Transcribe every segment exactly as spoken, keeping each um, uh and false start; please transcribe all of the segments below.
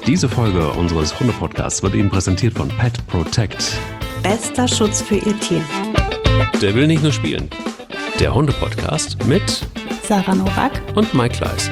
Diese Folge unseres Hunde-Podcasts wird Ihnen präsentiert von Pet Protect. Bester Schutz für Ihr Tier. Der will nicht nur spielen. Der Hunde-Podcast mit Sarah Nowak und Mike Kleiss.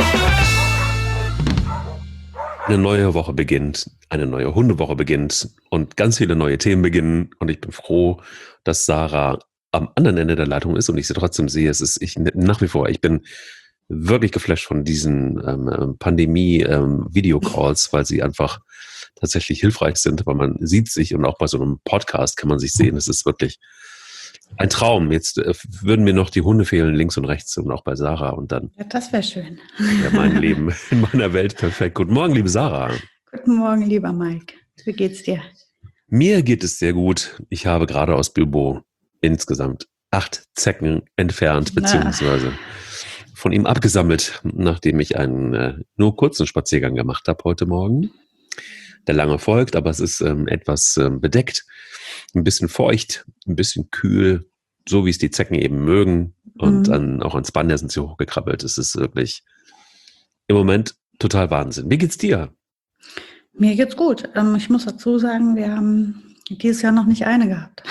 Eine neue Woche beginnt, eine neue Hundewoche beginnt und ganz viele neue Themen beginnen. Und ich bin froh, dass Sarah am anderen Ende der Leitung ist und ich sie trotzdem sehe. Es ist ich nach wie vor, ich bin wirklich geflasht von diesen ähm, Pandemie-Videocalls, ähm, weil sie einfach tatsächlich hilfreich sind, weil man sieht sich und auch bei so einem Podcast kann man sich sehen. Es ist wirklich ein Traum. Jetzt äh, würden mir noch die Hunde fehlen, links und rechts und auch bei Sarah und dann. Ja, das wäre schön. Ja, mein Leben in meiner Welt perfekt. Guten Morgen, liebe Sarah. Guten Morgen, lieber Mike. Wie geht's dir? Mir geht es sehr gut. Ich habe gerade aus Bilbo insgesamt acht Zecken entfernt, beziehungsweise von ihm abgesammelt, nachdem ich einen äh, nur kurzen Spaziergang gemacht habe heute Morgen. Der lange folgt, aber es ist ähm, etwas ähm, bedeckt, ein bisschen feucht, ein bisschen kühl, so wie es die Zecken eben mögen. Und Mhm. an, auch ans Banner sind sie hochgekrabbelt. Es ist wirklich im Moment total Wahnsinn. Wie geht's dir? Mir geht's gut. Ähm, ich muss dazu sagen, wir haben dieses Jahr noch nicht eine gehabt.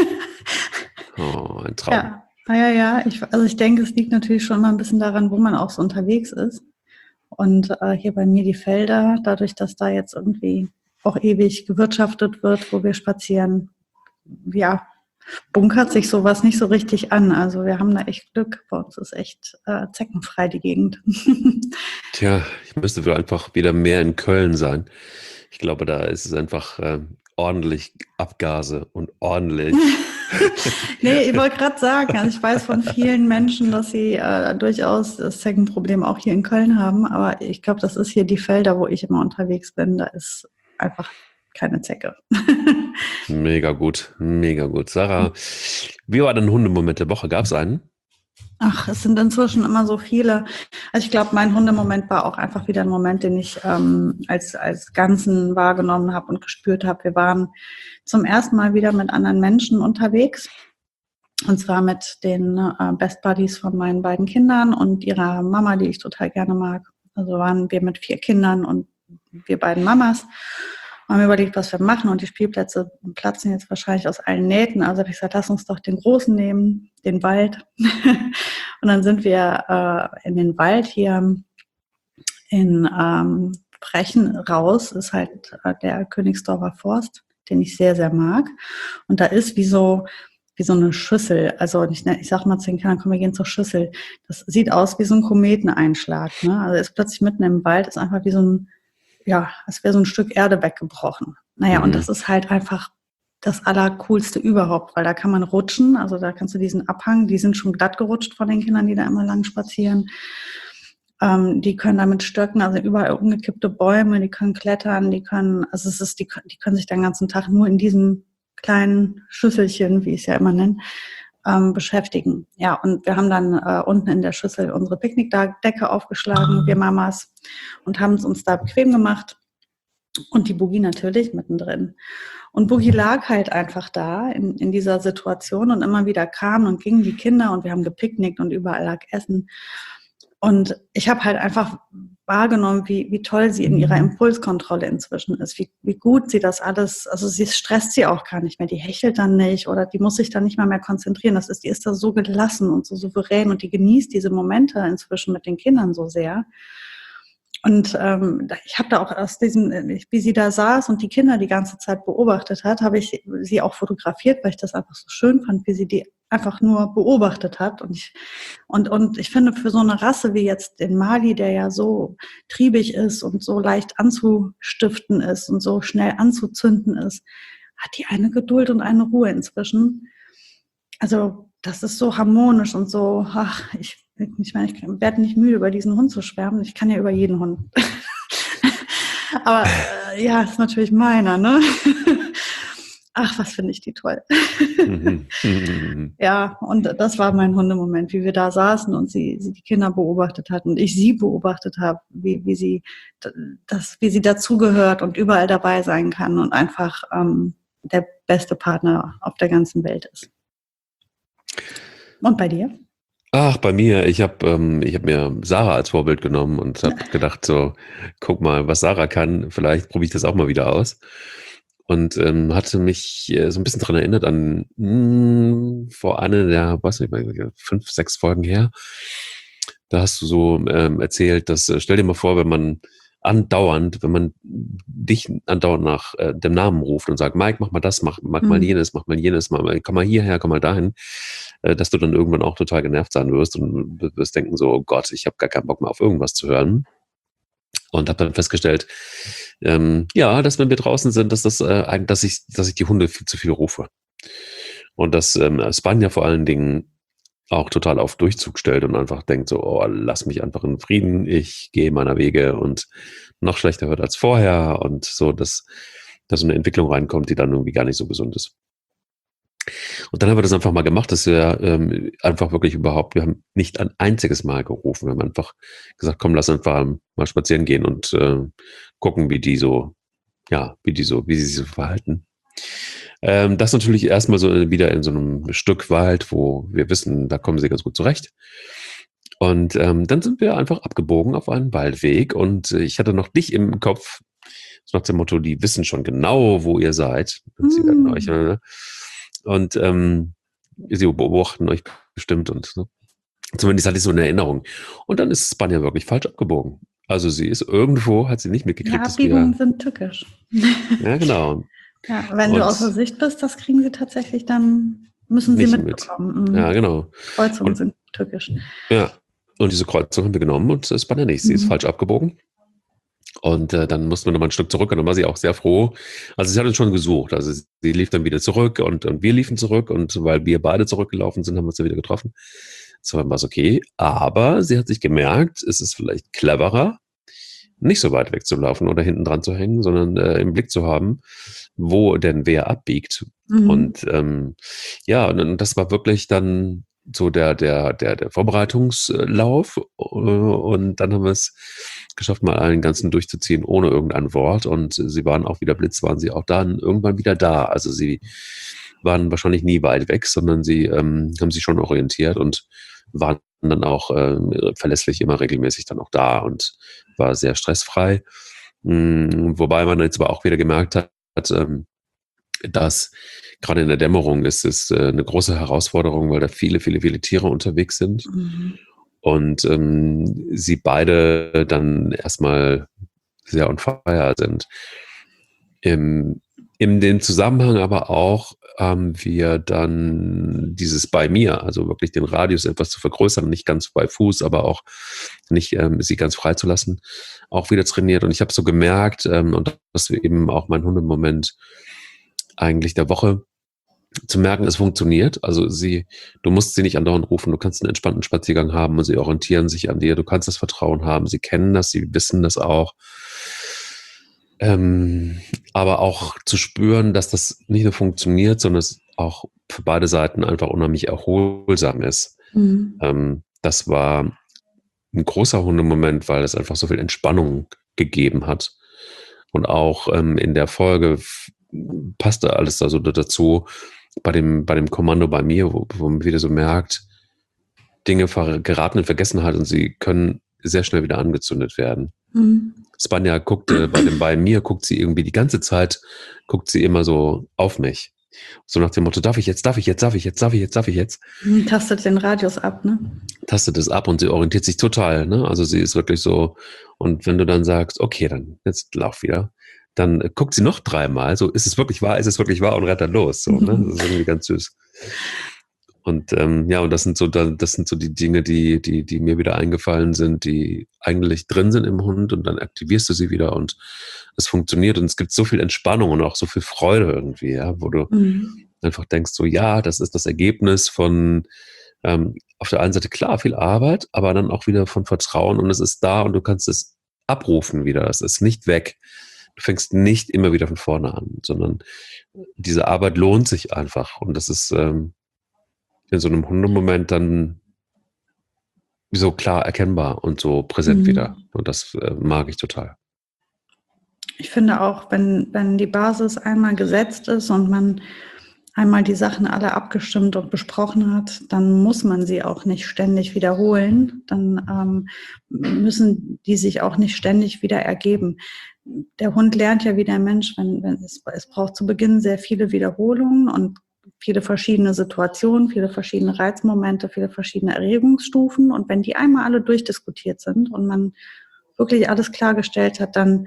Oh, ein Traum. Ja, ja, ja. ja. Ich, also ich denke, es liegt natürlich schon mal ein bisschen daran, wo man auch so unterwegs ist. Und äh, hier bei mir die Felder, dadurch, dass da jetzt irgendwie auch ewig gewirtschaftet wird, wo wir spazieren, ja, bunkert sich sowas nicht so richtig an. Also wir haben da echt Glück. Bei uns ist echt äh, zeckenfrei die Gegend. Tja, ich müsste wohl einfach wieder mehr in Köln sein. Ich glaube, da ist es einfach äh, ordentlich Abgase und ordentlich. Nee, ich wollte gerade sagen, also ich weiß von vielen Menschen, dass sie äh, durchaus das Zeckenproblem auch hier in Köln haben, aber ich glaube, das ist hier die Felder, wo ich immer unterwegs bin, da ist einfach keine Zecke. Mega gut, mega gut. Sarah, wie war dein Hundemoment der Woche? Gab es einen? Ach, es sind inzwischen immer so viele. Also ich glaube, mein Hundemoment war auch einfach wieder ein Moment, den ich ähm, als, als Ganzen wahrgenommen habe und gespürt habe. Wir waren zum ersten Mal wieder mit anderen Menschen unterwegs. Und zwar mit den äh, Best Buddies von meinen beiden Kindern und ihrer Mama, die ich total gerne mag. Also waren wir mit vier Kindern und wir beiden Mamas. Wir haben überlegt, was wir machen und die Spielplätze platzen jetzt wahrscheinlich aus allen Nähten. Also habe ich gesagt, lass uns doch den Großen nehmen, den Wald. Und dann sind wir äh, in den Wald hier in ähm, Frechen raus, ist halt äh, der Königsdorfer Forst, den ich sehr, sehr mag. Und da ist wie so, wie so eine Schüssel, also ich, ich sag mal zu den Kindern, komm, wir gehen zur Schüssel. Das sieht aus wie so ein Kometeneinschlag. Ne? Also ist plötzlich mitten im Wald, ist einfach wie so ein, ja, als wäre so ein Stück Erde weggebrochen. Naja, mhm. Und das ist halt einfach das Allercoolste überhaupt, weil da kann man rutschen, also da kannst du diesen Abhang, die sind schon glatt gerutscht von den Kindern, die da immer lang spazieren. Ähm, die können damit stöcken, also überall umgekippte Bäume, die können klettern, die können, also es ist, die, die können sich den ganzen Tag nur in diesem kleinen Schüsselchen, wie ich es ja immer nenne, ähm, beschäftigen. Ja, und wir haben dann äh, unten in der Schüssel unsere Picknickdecke aufgeschlagen, wir Mamas, und haben es uns da bequem gemacht. Und die Boogie natürlich mittendrin. Und Boogie lag halt einfach da in, in dieser Situation und immer wieder kamen und gingen die Kinder und wir haben gepicknickt und überall lag Essen. Und ich habe halt einfach wahrgenommen, wie, wie toll sie in ihrer Impulskontrolle inzwischen ist, wie, wie gut sie das alles, also sie stresst sie auch gar nicht mehr, die hechelt dann nicht oder die muss sich dann nicht mal mehr konzentrieren. Das ist, die ist da so gelassen und so souverän und die genießt diese Momente inzwischen mit den Kindern so sehr. Und ähm, ich habe da auch aus diesem, wie sie da saß und die Kinder die ganze Zeit beobachtet hat, habe ich sie auch fotografiert, weil ich das einfach so schön fand, wie sie die einfach nur beobachtet hat. Und ich, und, und ich finde, für so eine Rasse wie jetzt den Mali, der ja so triebig ist und so leicht anzustiften ist und so schnell anzuzünden ist, hat die eine Geduld und eine Ruhe inzwischen. Also das ist so harmonisch und so, ach, ich Ich meine, ich werde nicht müde, über diesen Hund zu schwärmen. Ich kann ja über jeden Hund. Aber äh, ja, ist natürlich meiner, ne? Ach, was finde ich die toll. Ja, und das war mein Hundemoment, wie wir da saßen und sie, sie die Kinder beobachtet hat und ich sie beobachtet habe, wie, wie sie das, wie sie dazugehört und überall dabei sein kann und einfach ähm, der beste Partner auf der ganzen Welt ist. Und bei dir? Ach, bei mir, ich habe ähm, ich hab mir Sarah als Vorbild genommen und habe gedacht, so, guck mal, was Sarah kann, vielleicht probiere ich das auch mal wieder aus. Und ähm, hatte mich äh, so ein bisschen dran erinnert an mh, vor einer der, weiß nicht, mehr, fünf, sechs Folgen her. Da hast du so ähm, erzählt, dass, äh, stell dir mal vor, wenn man andauernd, wenn man dich andauernd nach äh, dem Namen ruft und sagt, Mike, mach mal das, mach, mach mal Mhm. jenes, mach mal jenes, mach mal, komm mal hierher, komm mal dahin, äh, dass du dann irgendwann auch total genervt sein wirst und wirst denken so, oh Gott, ich habe gar keinen Bock mehr auf irgendwas zu hören. Und habe dann festgestellt, ähm, ja, dass wenn wir draußen sind, dass das äh, eigentlich, dass ich, dass ich die Hunde viel zu viel rufe. Und dass ähm, Spanja vor allen Dingen auch total auf Durchzug stellt und einfach denkt so, oh, lass mich einfach in Frieden, ich gehe meiner Wege und noch schlechter wird als vorher und so, dass da so eine Entwicklung reinkommt, die dann irgendwie gar nicht so gesund ist. Und dann haben wir das einfach mal gemacht, dass wir ähm, einfach wirklich überhaupt, wir haben nicht ein einziges Mal gerufen, wir haben einfach gesagt, komm, lass einfach mal spazieren gehen und äh, gucken, wie die so, ja, wie die so, wie sie sich so verhalten. Ähm, das natürlich erstmal so wieder in so einem Stück Wald, wo wir wissen, da kommen sie ganz gut zurecht. Und ähm, dann sind wir einfach abgebogen auf einen Waldweg und äh, ich hatte noch dich im Kopf, so nach dem Motto, die wissen schon genau, wo ihr seid. Und sie werden euch, Mhm. äh, und ähm, sie beobachten euch bestimmt und ne? Zumindest hatte ich so eine Erinnerung. Und dann ist Spanja wirklich falsch abgebogen. Also sie ist irgendwo, hat sie nicht Ja, mitgekriegt, dass Abbiegungen wir, sind tückisch. ja genau. Ja, wenn du außer Und Sicht bist, das kriegen sie tatsächlich dann, müssen sie nicht mit. mitbekommen. Ja, Mhm. genau. Kreuzungen Und sind tückisch. ja, und diese Kreuzung haben wir genommen und Spanja nicht. Sie ist Mhm. falsch abgebogen. Und äh, dann mussten wir nochmal ein Stück zurück und dann war sie auch sehr froh. Also sie hat uns schon gesucht. Also sie lief dann wieder zurück und, und wir liefen zurück und weil wir beide zurückgelaufen sind, haben wir uns dann wieder getroffen. So war es okay. Aber sie hat sich gemerkt, es ist vielleicht cleverer, nicht so weit wegzulaufen oder hinten dran zu hängen, sondern äh, im Blick zu haben, wo denn wer abbiegt. Mhm. Und ähm, ja, und, und das war wirklich dann so der, der, der, der Vorbereitungslauf. Äh, Und dann haben wir es geschafft, mal einen ganzen durchzuziehen, ohne irgendein Wort. Und sie waren auch wieder Blitz, waren sie auch dann irgendwann wieder da. Also sie waren wahrscheinlich nie weit weg, sondern sie ähm, haben sich schon orientiert und waren dann auch äh, verlässlich immer regelmäßig dann auch da und war sehr stressfrei. Mm, Wobei man jetzt aber auch wieder gemerkt hat, ähm, dass gerade in der Dämmerung ist es äh, eine große Herausforderung, weil da viele, viele, viele Tiere unterwegs sind Mhm. und ähm, sie beide dann erstmal sehr on fire sind. Im, in dem Zusammenhang aber auch haben wir dann dieses bei mir, also wirklich den Radius etwas zu vergrößern, nicht ganz bei Fuß, aber auch nicht ähm, sie ganz frei zu lassen, auch wieder trainiert. Und ich habe so gemerkt, ähm, und das ist eben auch mein Hundemoment eigentlich der Woche, zu merken, es funktioniert. Also sie, du musst sie nicht andauernd rufen, du kannst einen entspannten Spaziergang haben und sie orientieren sich an dir, du kannst das Vertrauen haben, sie kennen das, sie wissen das auch. Ähm, aber auch zu spüren, dass das nicht nur funktioniert, sondern es auch für beide Seiten einfach unheimlich erholsam ist. Mhm. Ähm, das war ein großer Hundemoment, weil es einfach so viel Entspannung gegeben hat. Und auch ähm, in der Folge f- passte alles also dazu, bei dem, bei dem Kommando bei mir, wo, wo man wieder so merkt, Dinge ver geraten in Vergessenheit und sie können sehr schnell wieder angezündet werden. Mhm. Spanja guckte bei dem bei mir, guckt sie irgendwie die ganze Zeit, guckt sie immer so auf mich. So nach dem Motto, darf ich jetzt, darf ich jetzt, darf ich jetzt, darf ich jetzt, darf ich jetzt? Mhm. Tastet den Radius ab, ne? Tastet es ab und sie orientiert sich total, ne? Also sie ist wirklich so, und wenn du dann sagst, okay, dann jetzt lauf wieder, dann äh, guckt sie noch dreimal, so, ist es wirklich wahr, ist es wirklich wahr und rennt dann los, so, ne? Das ist irgendwie ganz süß. Und ähm, ja, und das sind so, das sind so die Dinge, die, die, die mir wieder eingefallen sind, die eigentlich drin sind im Hund und dann aktivierst du sie wieder und es funktioniert und es gibt so viel Entspannung und auch so viel Freude irgendwie, ja, wo du Mhm. einfach denkst, so ja, das ist das Ergebnis von ähm, auf der einen Seite klar viel Arbeit, aber dann auch wieder von Vertrauen und es ist da und du kannst es abrufen wieder. Es ist nicht weg. Du fängst nicht immer wieder von vorne an, sondern diese Arbeit lohnt sich einfach und das ist ähm, in so einem Hundemoment dann so klar erkennbar und so präsent wieder. Mhm. Und das äh, mag ich total. Ich finde auch, wenn, wenn die Basis einmal gesetzt ist und man einmal die Sachen alle abgestimmt und besprochen hat, dann muss man sie auch nicht ständig wiederholen. Dann ähm, müssen die sich auch nicht ständig wieder ergeben. Der Hund lernt ja wie der Mensch, wenn, wenn es, es braucht zu Beginn sehr viele Wiederholungen und viele verschiedene Situationen, viele verschiedene Reizmomente, viele verschiedene Erregungsstufen. Und wenn die einmal alle durchdiskutiert sind und man wirklich alles klargestellt hat, dann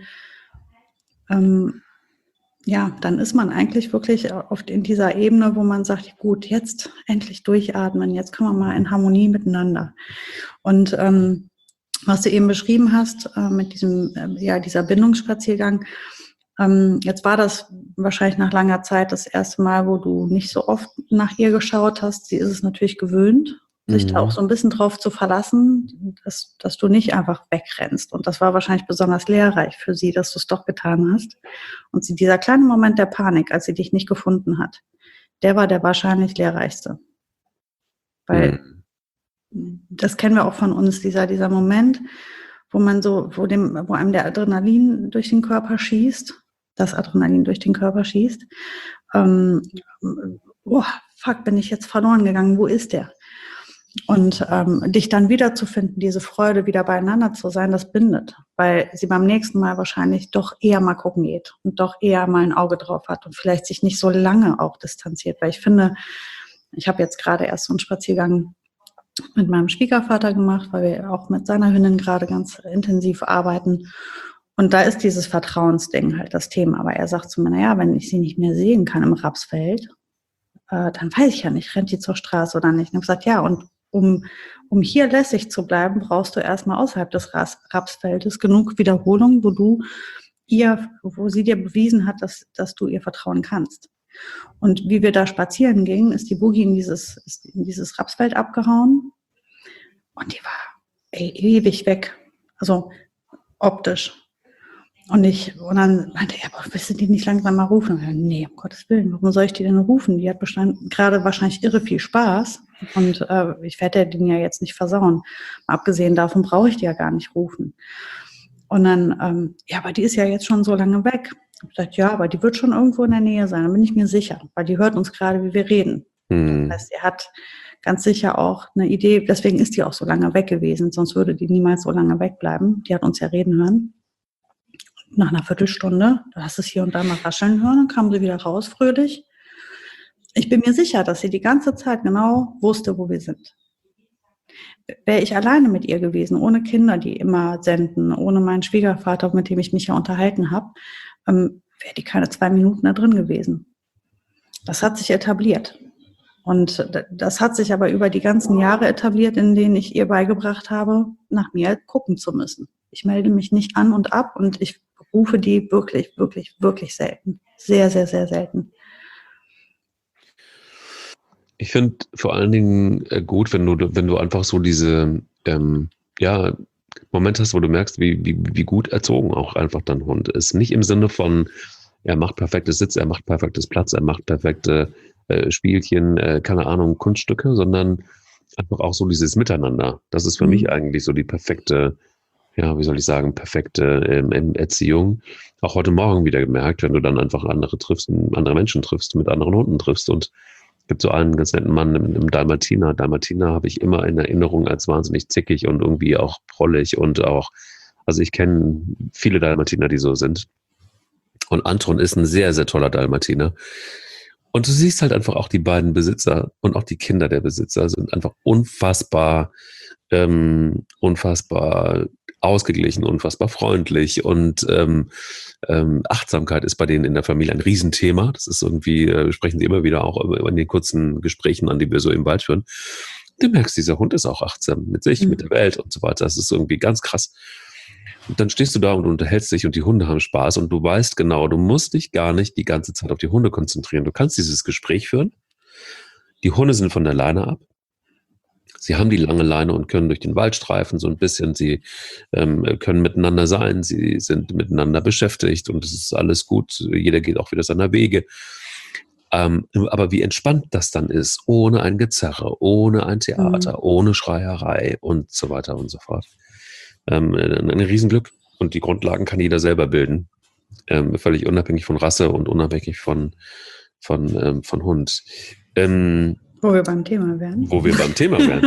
ähm, ja, dann ist man eigentlich wirklich oft in dieser Ebene, wo man sagt, gut, jetzt endlich durchatmen, jetzt können wir mal in Harmonie miteinander. Und ähm, was du eben beschrieben hast, äh, mit diesem, äh, ja, dieser Bindungsspaziergang, ähm, jetzt war das wahrscheinlich nach langer Zeit das erste Mal, wo du nicht so oft nach ihr geschaut hast. Sie ist es natürlich gewöhnt, sich da auch so ein bisschen drauf zu verlassen, dass, dass du nicht einfach wegrennst. Und das war wahrscheinlich besonders lehrreich für sie, dass du es doch getan hast. Und sie, dieser kleine Moment der Panik, als sie dich nicht gefunden hat, der war der wahrscheinlich lehrreichste. Weil mhm. das kennen wir auch von uns, dieser, dieser Moment, wo man so, wo dem, wo einem der Adrenalin durch den Körper schießt, das Adrenalin durch den Körper schießt. Ähm, oh, fuck, bin ich jetzt verloren gegangen, wo ist der? Und ähm, dich dann wiederzufinden, diese Freude, wieder beieinander zu sein, das bindet, weil sie beim nächsten Mal wahrscheinlich doch eher mal gucken geht und doch eher mal ein Auge drauf hat und vielleicht sich nicht so lange auch distanziert. Weil ich finde, ich habe jetzt gerade erst so einen Spaziergang mit meinem Schwiegervater gemacht, weil wir auch mit seiner Hündin gerade ganz intensiv arbeiten. Und da ist dieses Vertrauensding halt das Thema. Aber er sagt zu mir, naja, wenn ich sie nicht mehr sehen kann im Rapsfeld, äh, dann weiß ich ja nicht, rennt die zur Straße oder nicht. Und ich habe gesagt, ja, und Um, um hier lässig zu bleiben, brauchst du erstmal außerhalb des Rapsfeldes genug Wiederholung, wo du ihr, wo sie dir bewiesen hat, dass, dass du ihr vertrauen kannst. Und wie wir da spazieren gingen, ist die Boogie in dieses, ist in dieses Rapsfeld abgehauen und die war ey, ewig weg. Also optisch. Und ich, und dann meinte er, aber willst du die nicht langsam mal rufen? Und ich, nee, um Gottes Willen, warum soll ich die denn rufen? Die hat gerade wahrscheinlich irre viel Spaß. Und äh, ich werde den ja jetzt nicht versauen. Mal abgesehen davon brauche ich die ja gar nicht rufen. Und dann, ähm, ja, aber die ist ja jetzt schon so lange weg. Ich habe gesagt, ja, aber die wird schon irgendwo in der Nähe sein, da bin ich mir sicher, weil die hört uns gerade, wie wir reden. Mhm. Das heißt, er hat ganz sicher auch eine Idee, deswegen ist die auch so lange weg gewesen, sonst würde die niemals so lange wegbleiben. Die hat uns ja reden hören. Nach einer Viertelstunde, du hast es hier und da mal rascheln hören, dann kam sie wieder raus, fröhlich. Ich bin mir sicher, dass sie die ganze Zeit genau wusste, wo wir sind. Wäre ich alleine mit ihr gewesen, ohne Kinder, die immer senden, ohne meinen Schwiegervater, mit dem ich mich ja unterhalten habe, ähm, wäre die keine zwei Minuten da drin gewesen. Das hat sich etabliert. Und das hat sich aber über die ganzen Jahre etabliert, in denen ich ihr beigebracht habe, nach mir gucken zu müssen. Ich melde mich nicht an und ab und ich rufe die wirklich, wirklich, wirklich selten. Sehr, sehr, sehr selten. Ich finde vor allen Dingen gut, wenn du, wenn du einfach so diese ähm, ja, Momente hast, wo du merkst, wie, wie, wie gut erzogen auch einfach dein Hund ist. Nicht im Sinne von, er macht perfektes Sitz, er macht perfektes Platz, er macht perfekte äh, Spielchen, äh, keine Ahnung, Kunststücke, sondern einfach auch so dieses Miteinander. Das ist für mhm. mich eigentlich so die perfekte, ja, wie soll ich sagen, perfekte ähm, Erziehung. Auch heute Morgen wieder gemerkt, wenn du dann einfach andere triffst, andere Menschen triffst, mit anderen Hunden triffst. Und es gibt so einen ganz netten Mann im, im Dalmatiner. Dalmatiner habe ich immer in Erinnerung als wahnsinnig zickig und irgendwie auch prollig und auch, also ich kenne viele Dalmatiner, die so sind. Und Anton ist ein sehr, sehr toller Dalmatiner. Und du siehst halt einfach auch die beiden Besitzer und auch die Kinder der Besitzer sind einfach unfassbar, ähm, unfassbar ausgeglichen, unfassbar freundlich und ähm, ähm, Achtsamkeit ist bei denen in der Familie ein Riesenthema. Das ist irgendwie, äh, sprechen sie immer wieder auch in den kurzen Gesprächen an, die wir so im Wald führen. Du merkst, dieser Hund ist auch achtsam mit sich, mhm. mit der Welt und so weiter. Das ist irgendwie ganz krass. Und dann stehst du da und unterhältst dich und die Hunde haben Spaß und du weißt genau, du musst dich gar nicht die ganze Zeit auf die Hunde konzentrieren. Du kannst dieses Gespräch führen. Die Hunde sind von der Leine ab. Sie haben die lange Leine und können durch den Wald streifen so ein bisschen. Sie ähm, können miteinander sein. Sie sind miteinander beschäftigt und es ist alles gut. Jeder geht auch wieder seiner Wege. Ähm, aber wie entspannt das dann ist, ohne ein Gezerre, ohne ein Theater, mhm. ohne Schreierei und so weiter und so fort. Ähm, ein, ein Riesenglück. Und die Grundlagen kann jeder selber bilden. Ähm, völlig unabhängig von Rasse und unabhängig von von, ähm, von Hund. Ähm, wo wir beim Thema wären. Wo wir beim Thema wären.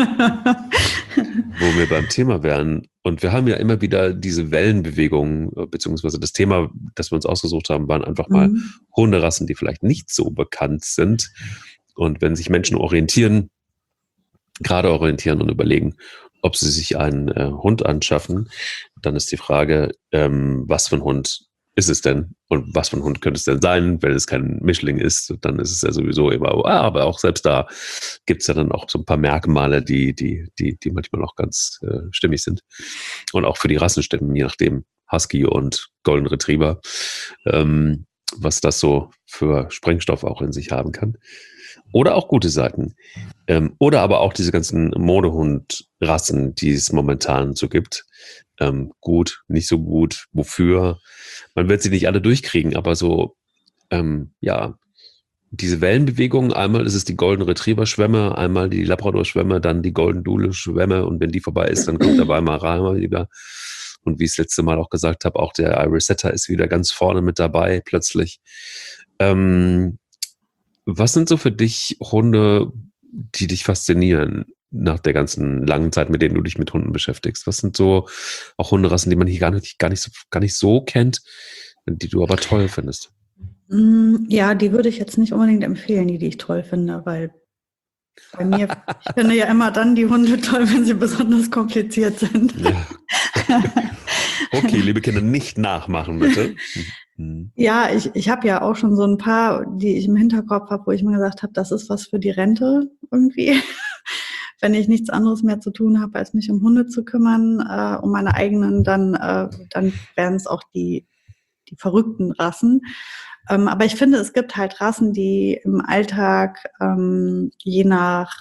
wo wir beim Thema wären. Und wir haben ja immer wieder diese Wellenbewegungen, beziehungsweise das Thema, das wir uns ausgesucht haben, waren einfach mal Mhm. Hunderassen, die vielleicht nicht so bekannt sind. Und wenn sich Menschen orientieren, gerade orientieren und überlegen, ob sie sich einen äh, Hund anschaffen, dann ist die Frage, ähm, was für ein Hund ist es denn? Und was für ein Hund könnte es denn sein? Wenn es kein Mischling ist, dann ist es ja sowieso immer, ah, aber auch selbst da gibt es ja dann auch so ein paar Merkmale, die, die, die, die manchmal auch ganz äh, stimmig sind. Und auch für die Rassen stimmen, je nachdem Husky und Golden Retriever, ähm, was das so für Sprengstoff auch in sich haben kann. Oder auch gute Seiten. Ähm, oder aber auch diese ganzen Modehund-Rassen, die es momentan so gibt. Ähm, gut, nicht so gut, wofür? Man wird sie nicht alle durchkriegen, aber so, ähm, ja, diese Wellenbewegungen, einmal ist es die Golden Retriever-Schwemme, einmal die Labrador-Schwemme, dann die Golden Doodle-Schwemme und wenn die vorbei ist, dann kommt der Weimaraner wieder. Und wie ich das letzte Mal auch gesagt habe, auch der Irish Setter ist wieder ganz vorne mit dabei, plötzlich. Ähm, was sind so für dich Hunde, die dich faszinieren nach der ganzen langen Zeit, mit denen du dich mit Hunden beschäftigst? Was sind so auch Hunderassen, die man hier gar nicht, gar nicht, so, gar nicht so kennt, die du aber toll findest? Ja, die würde ich jetzt nicht unbedingt empfehlen, die, die ich toll finde, weil bei mir, ich finde ja immer dann die Hunde toll, wenn sie besonders kompliziert sind. Ja. Okay, liebe Kinder, nicht nachmachen, bitte. Ja, ich, ich habe ja auch schon so ein paar, die ich im Hinterkopf habe, wo ich mir gesagt habe, das ist was für die Rente irgendwie. Wenn ich nichts anderes mehr zu tun habe, als mich um Hunde zu kümmern, äh, um meine eigenen, dann, äh, dann wären es auch die, die verrückten Rassen. Ähm, aber ich finde, es gibt halt Rassen, die im Alltag ähm, je nach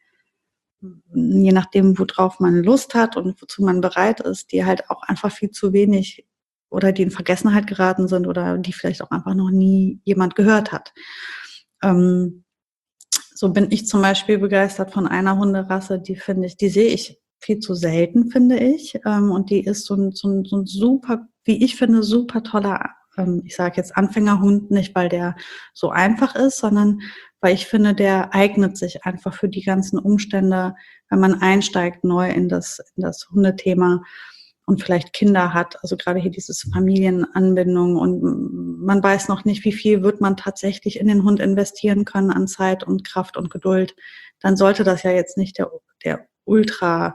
je nachdem, worauf man Lust hat und wozu man bereit ist, die halt auch einfach viel zu wenig oder die in Vergessenheit geraten sind oder die vielleicht auch einfach noch nie jemand gehört hat. Ähm, so bin ich zum Beispiel begeistert von einer Hunderasse, die finde ich, die sehe ich viel zu selten, finde ich. Ähm, und die ist so ein, so ein, so ein super, wie ich finde, super toller, ähm, ich sage jetzt Anfängerhund, nicht weil der so einfach ist, sondern weil ich finde, der eignet sich einfach für die ganzen Umstände, wenn man einsteigt neu in das, in das Hundethema und vielleicht Kinder hat, also gerade hier dieses Familienanbindung und man weiß noch nicht, wie viel wird man tatsächlich in den Hund investieren können an Zeit und Kraft und Geduld, dann sollte das ja jetzt nicht der, der Ultra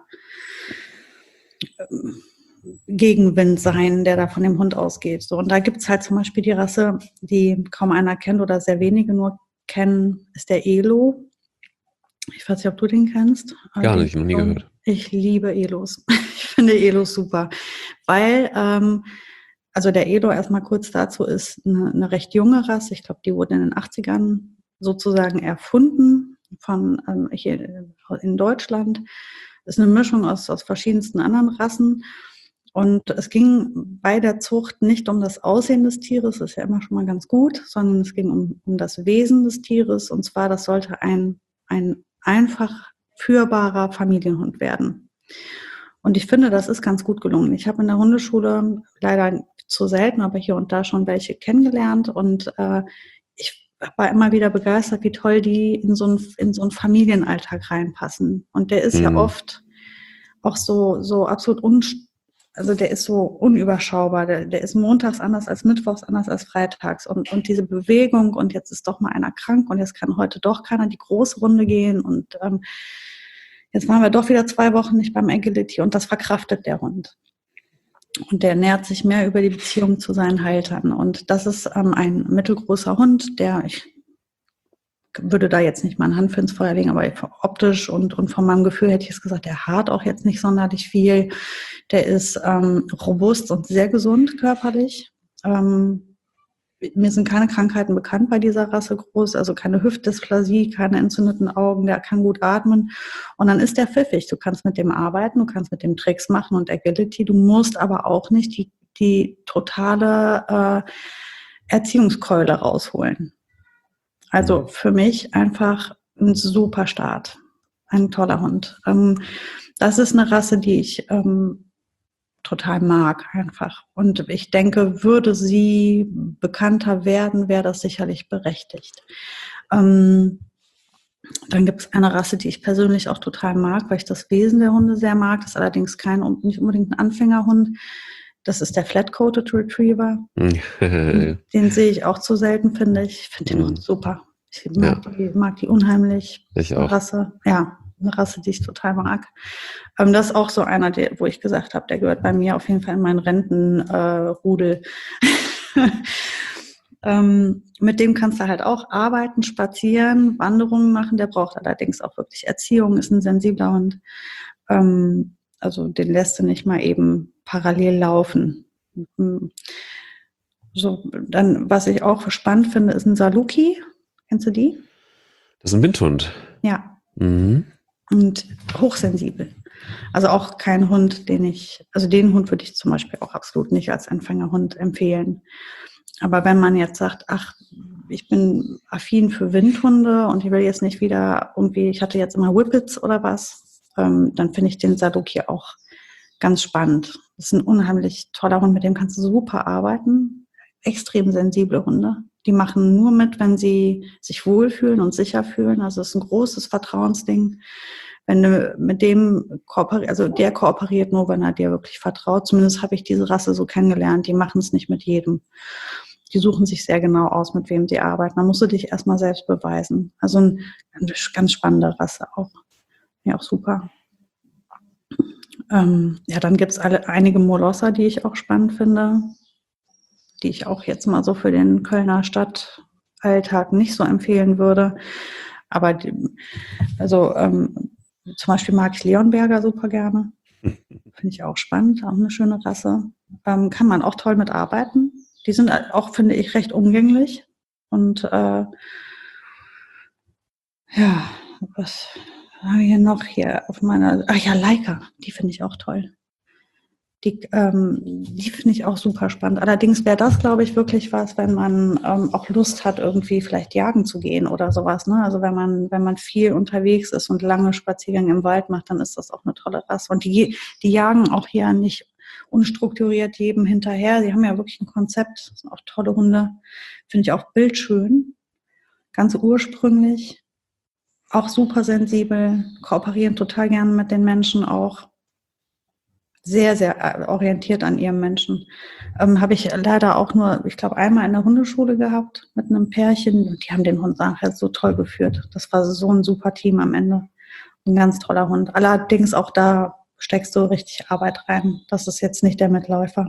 ähm, Gegenwind sein, der da von dem Hund ausgeht. So, und da gibt's halt zum Beispiel die Rasse, die kaum einer kennt oder sehr wenige nur kennen, ist der Elo. Ich weiß nicht, ob du den kennst. Gar nicht, noch nie gehört. Ich liebe Elos. Ich finde Elos super, weil, ähm, also der Elo, erstmal kurz dazu, ist eine, eine recht junge Rasse. Ich glaube, die wurde in den achtzigern sozusagen erfunden von ähm, hier in Deutschland. Das ist eine Mischung aus, aus verschiedensten anderen Rassen. Und es ging bei der Zucht nicht um das Aussehen des Tieres, das ist ja immer schon mal ganz gut, sondern es ging um, um das Wesen des Tieres. Und zwar, das sollte ein, ein einfach führbarer Familienhund werden. Und ich finde, das ist ganz gut gelungen. Ich habe in der Hundeschule leider zu selten, aber hier und da schon welche kennengelernt. Und äh, ich war immer wieder begeistert, wie toll die in so einen, in so einen Familienalltag reinpassen. Und der ist mhm. ja oft auch so, so absolut unständig. Also der ist so unüberschaubar, der, der ist montags anders als mittwochs, anders als freitags. Und, und diese Bewegung und jetzt ist doch mal einer krank und jetzt kann heute doch keiner die große Runde gehen und ähm, jetzt waren wir doch wieder zwei Wochen nicht beim Agility und das verkraftet der Hund. Und der nährt sich mehr über die Beziehung zu seinen Haltern. Und das ist ähm, ein mittelgroßer Hund, der, ich würde da jetzt nicht meine Hand für ins Feuer legen, aber optisch und, und von meinem Gefühl hätte ich es gesagt, der hart auch jetzt nicht sonderlich viel. Der ist ähm, robust und sehr gesund körperlich. Ähm, mir sind keine Krankheiten bekannt bei dieser Rasse groß, also keine Hüftdysplasie, keine entzündeten Augen, der kann gut atmen. Und dann ist der pfiffig. Du kannst mit dem arbeiten, du kannst mit dem Tricks machen und Agility. Du musst aber auch nicht die, die totale äh, Erziehungskeule rausholen. Also für mich einfach ein super Start. Ein toller Hund. Ähm, das ist eine Rasse, die ich ähm, total mag einfach. Und ich denke, würde sie bekannter werden, wäre das sicherlich berechtigt. Ähm, dann gibt es eine Rasse, die ich persönlich auch total mag, weil ich das Wesen der Hunde sehr mag. Das ist allerdings kein, nicht unbedingt ein Anfängerhund. Das ist der Flat-Coated Retriever. den, den sehe ich auch zu selten, finde ich. Ich finde den Hund super. Ich mag, ja. die, mag die unheimlich. Ich eine auch. Rasse, ja, eine Rasse, die ich total mag. Ähm, das ist auch so einer, der, wo ich gesagt habe, der gehört bei mir auf jeden Fall in meinen Rentenrudel. Äh, ähm, mit dem kannst du halt auch arbeiten, spazieren, Wanderungen machen. Der braucht allerdings auch wirklich Erziehung, ist ein sensibler Hund. Ähm, also den lässt du nicht mal eben parallel laufen. So, dann, was ich auch spannend finde, ist ein Saluki. Kennst du die? Das ist ein Windhund. Ja. Mhm. Und hochsensibel. Also auch kein Hund, den ich, also den Hund würde ich zum Beispiel auch absolut nicht als Anfängerhund empfehlen. Aber wenn man jetzt sagt, ach, ich bin affin für Windhunde und ich will jetzt nicht wieder irgendwie, ich hatte jetzt immer Whippets oder was, ähm, dann finde ich den Saluki auch ganz spannend. Das ist ein unheimlich toller Hund, mit dem kannst du super arbeiten. Extrem sensible Hunde. Die machen nur mit, wenn sie sich wohlfühlen und sicher fühlen. Also es ist ein großes Vertrauensding. Wenn du mit dem kooperierst, also der kooperiert nur, wenn er dir wirklich vertraut. Zumindest habe ich diese Rasse so kennengelernt. Die machen es nicht mit jedem. Die suchen sich sehr genau aus, mit wem sie arbeiten. Da musst du dich erstmal selbst beweisen. Also eine ganz spannende Rasse auch. Ja, auch super. Ähm, ja, dann gibt es einige Molosser, die ich auch spannend finde, die ich auch jetzt mal so für den Kölner Stadtalltag nicht so empfehlen würde. Aber die, also ähm, zum Beispiel mag ich Leonberger super gerne. Finde ich auch spannend, auch eine schöne Rasse. Ähm, kann man auch toll mitarbeiten. Die sind auch, finde ich, recht umgänglich. Und äh, ja, was haben wir hier noch hier auf meiner, ach ja, Leica, die finde ich auch toll. Die, ähm, die finde ich auch super spannend. Allerdings wäre das, glaube ich, wirklich was, wenn man ähm, auch Lust hat, irgendwie vielleicht jagen zu gehen oder sowas. Ne? Also wenn man, wenn man viel unterwegs ist und lange Spaziergänge im Wald macht, dann ist das auch eine tolle Rasse. Und die, die jagen auch hier nicht unstrukturiert jedem hinterher. Sie haben ja wirklich ein Konzept. Das sind auch tolle Hunde. Finde ich auch bildschön. Ganz ursprünglich. Auch super sensibel. Kooperieren total gerne mit den Menschen auch. Sehr, sehr orientiert an ihrem Menschen. Ähm, habe ich leider auch nur, ich glaube, einmal in der Hundeschule gehabt mit einem Pärchen. Und die haben den Hund nachher so toll geführt. Das war so ein super Team am Ende. Ein ganz toller Hund. Allerdings auch da steckst du richtig Arbeit rein. Das ist jetzt nicht der Mitläufer.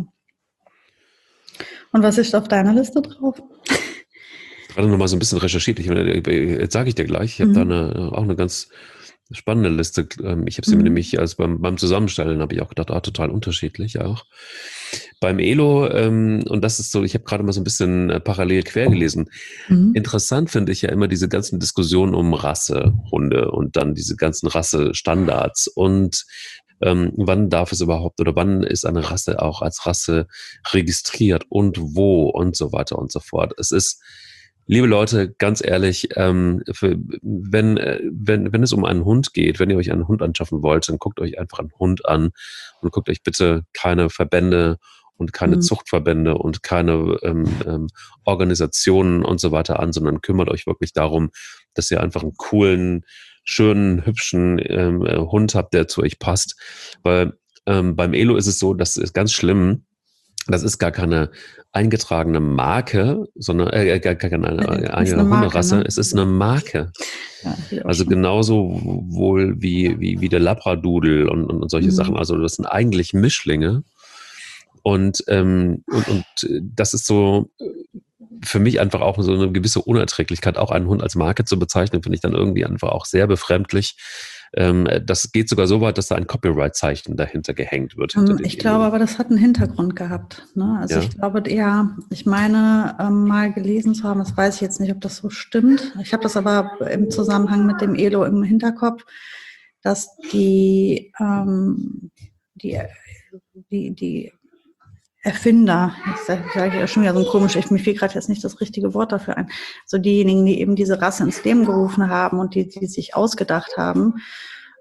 Und was ist auf deiner Liste drauf? Ich habe gerade noch mal so ein bisschen recherchiert. Ich, jetzt sage ich dir gleich. Ich habe mhm. da eine, auch eine ganz spannende Liste. Ich habe sie mhm. mir nämlich, also beim, beim Zusammenstellen habe ich auch gedacht, ah, total unterschiedlich auch. Beim Elo, ähm, und das ist so, ich habe gerade mal so ein bisschen äh, parallel quer gelesen. Mhm. Interessant finde ich ja immer diese ganzen Diskussionen um Rassehunde und dann diese ganzen Rassestandards und ähm, wann darf es überhaupt oder wann ist eine Rasse auch als Rasse registriert und wo und so weiter und so fort. Es ist Liebe Leute, ganz ehrlich, ähm, für, wenn, äh, wenn, wenn es um einen Hund geht, wenn ihr euch einen Hund anschaffen wollt, dann guckt euch einfach einen Hund an und guckt euch bitte keine Verbände und keine mhm. Zuchtverbände und keine ähm, ähm, Organisationen und so weiter an, sondern kümmert euch wirklich darum, dass ihr einfach einen coolen, schönen, hübschen ähm, Hund habt, der zu euch passt. Weil ähm, beim Elo ist es so, das ist ganz schlimm. Das ist gar keine eingetragene Marke, sondern äh, gar keine eine, eine Hunderasse. Ne? Es ist eine Marke. Ja, also genauso wohl wie, wie, wie der Labradoodle und, und, und solche mhm. Sachen. Also das sind eigentlich Mischlinge. Und, ähm, und, und das ist so für mich einfach auch so eine gewisse Unerträglichkeit, auch einen Hund als Marke zu bezeichnen, finde ich dann irgendwie einfach auch sehr befremdlich. Ähm, das geht sogar so weit, dass da ein Copyright-Zeichen dahinter gehängt wird. Um, ich glaube aber, das hat einen Hintergrund gehabt. Ne? Also ja. ich glaube, ja, ich meine ähm, mal gelesen zu haben, das weiß ich jetzt nicht, ob das so stimmt. Ich habe das aber im Zusammenhang mit dem Elo im Hinterkopf, dass die, ähm, die, die, die Erfinder, ich sage ja schon wieder so ein komisch, ich, mir fiel gerade jetzt nicht das richtige Wort dafür ein, so diejenigen, die eben diese Rasse ins Leben gerufen haben und die, die sich ausgedacht haben,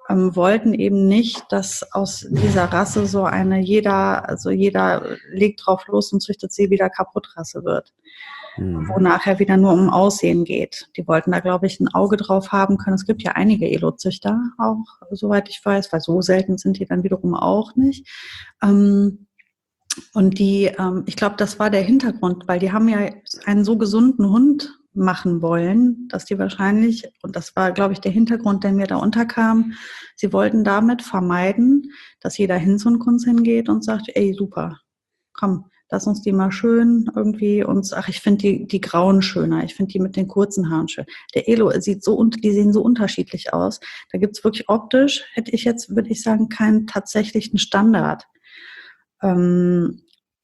ähm, wollten eben nicht, dass aus dieser Rasse so eine jeder, also jeder legt drauf los und züchtet sie wieder kaputt Rasse wird. Mhm. Wo nachher wieder nur um Aussehen geht. Die wollten da, glaube ich, ein Auge drauf haben können. Es gibt ja einige Elo-Züchter auch, soweit ich weiß, weil so selten sind die dann wiederum auch nicht. Ähm, und die, ähm, ich glaube, das war der Hintergrund, weil die haben ja einen so gesunden Hund machen wollen, dass die wahrscheinlich, und das war, glaube ich, der Hintergrund, der mir da unterkam, sie wollten damit vermeiden, dass jeder Hinz-und-Kunz hingeht und sagt, ey, super, komm, lass uns die mal schön irgendwie uns, ach, ich finde die, die Grauen schöner, ich finde die mit den kurzen Haaren schön. Der Elo sieht so, die sehen so unterschiedlich aus. Da gibt's wirklich optisch, hätte ich jetzt, würde ich sagen, keinen tatsächlichen Standard. Ähm,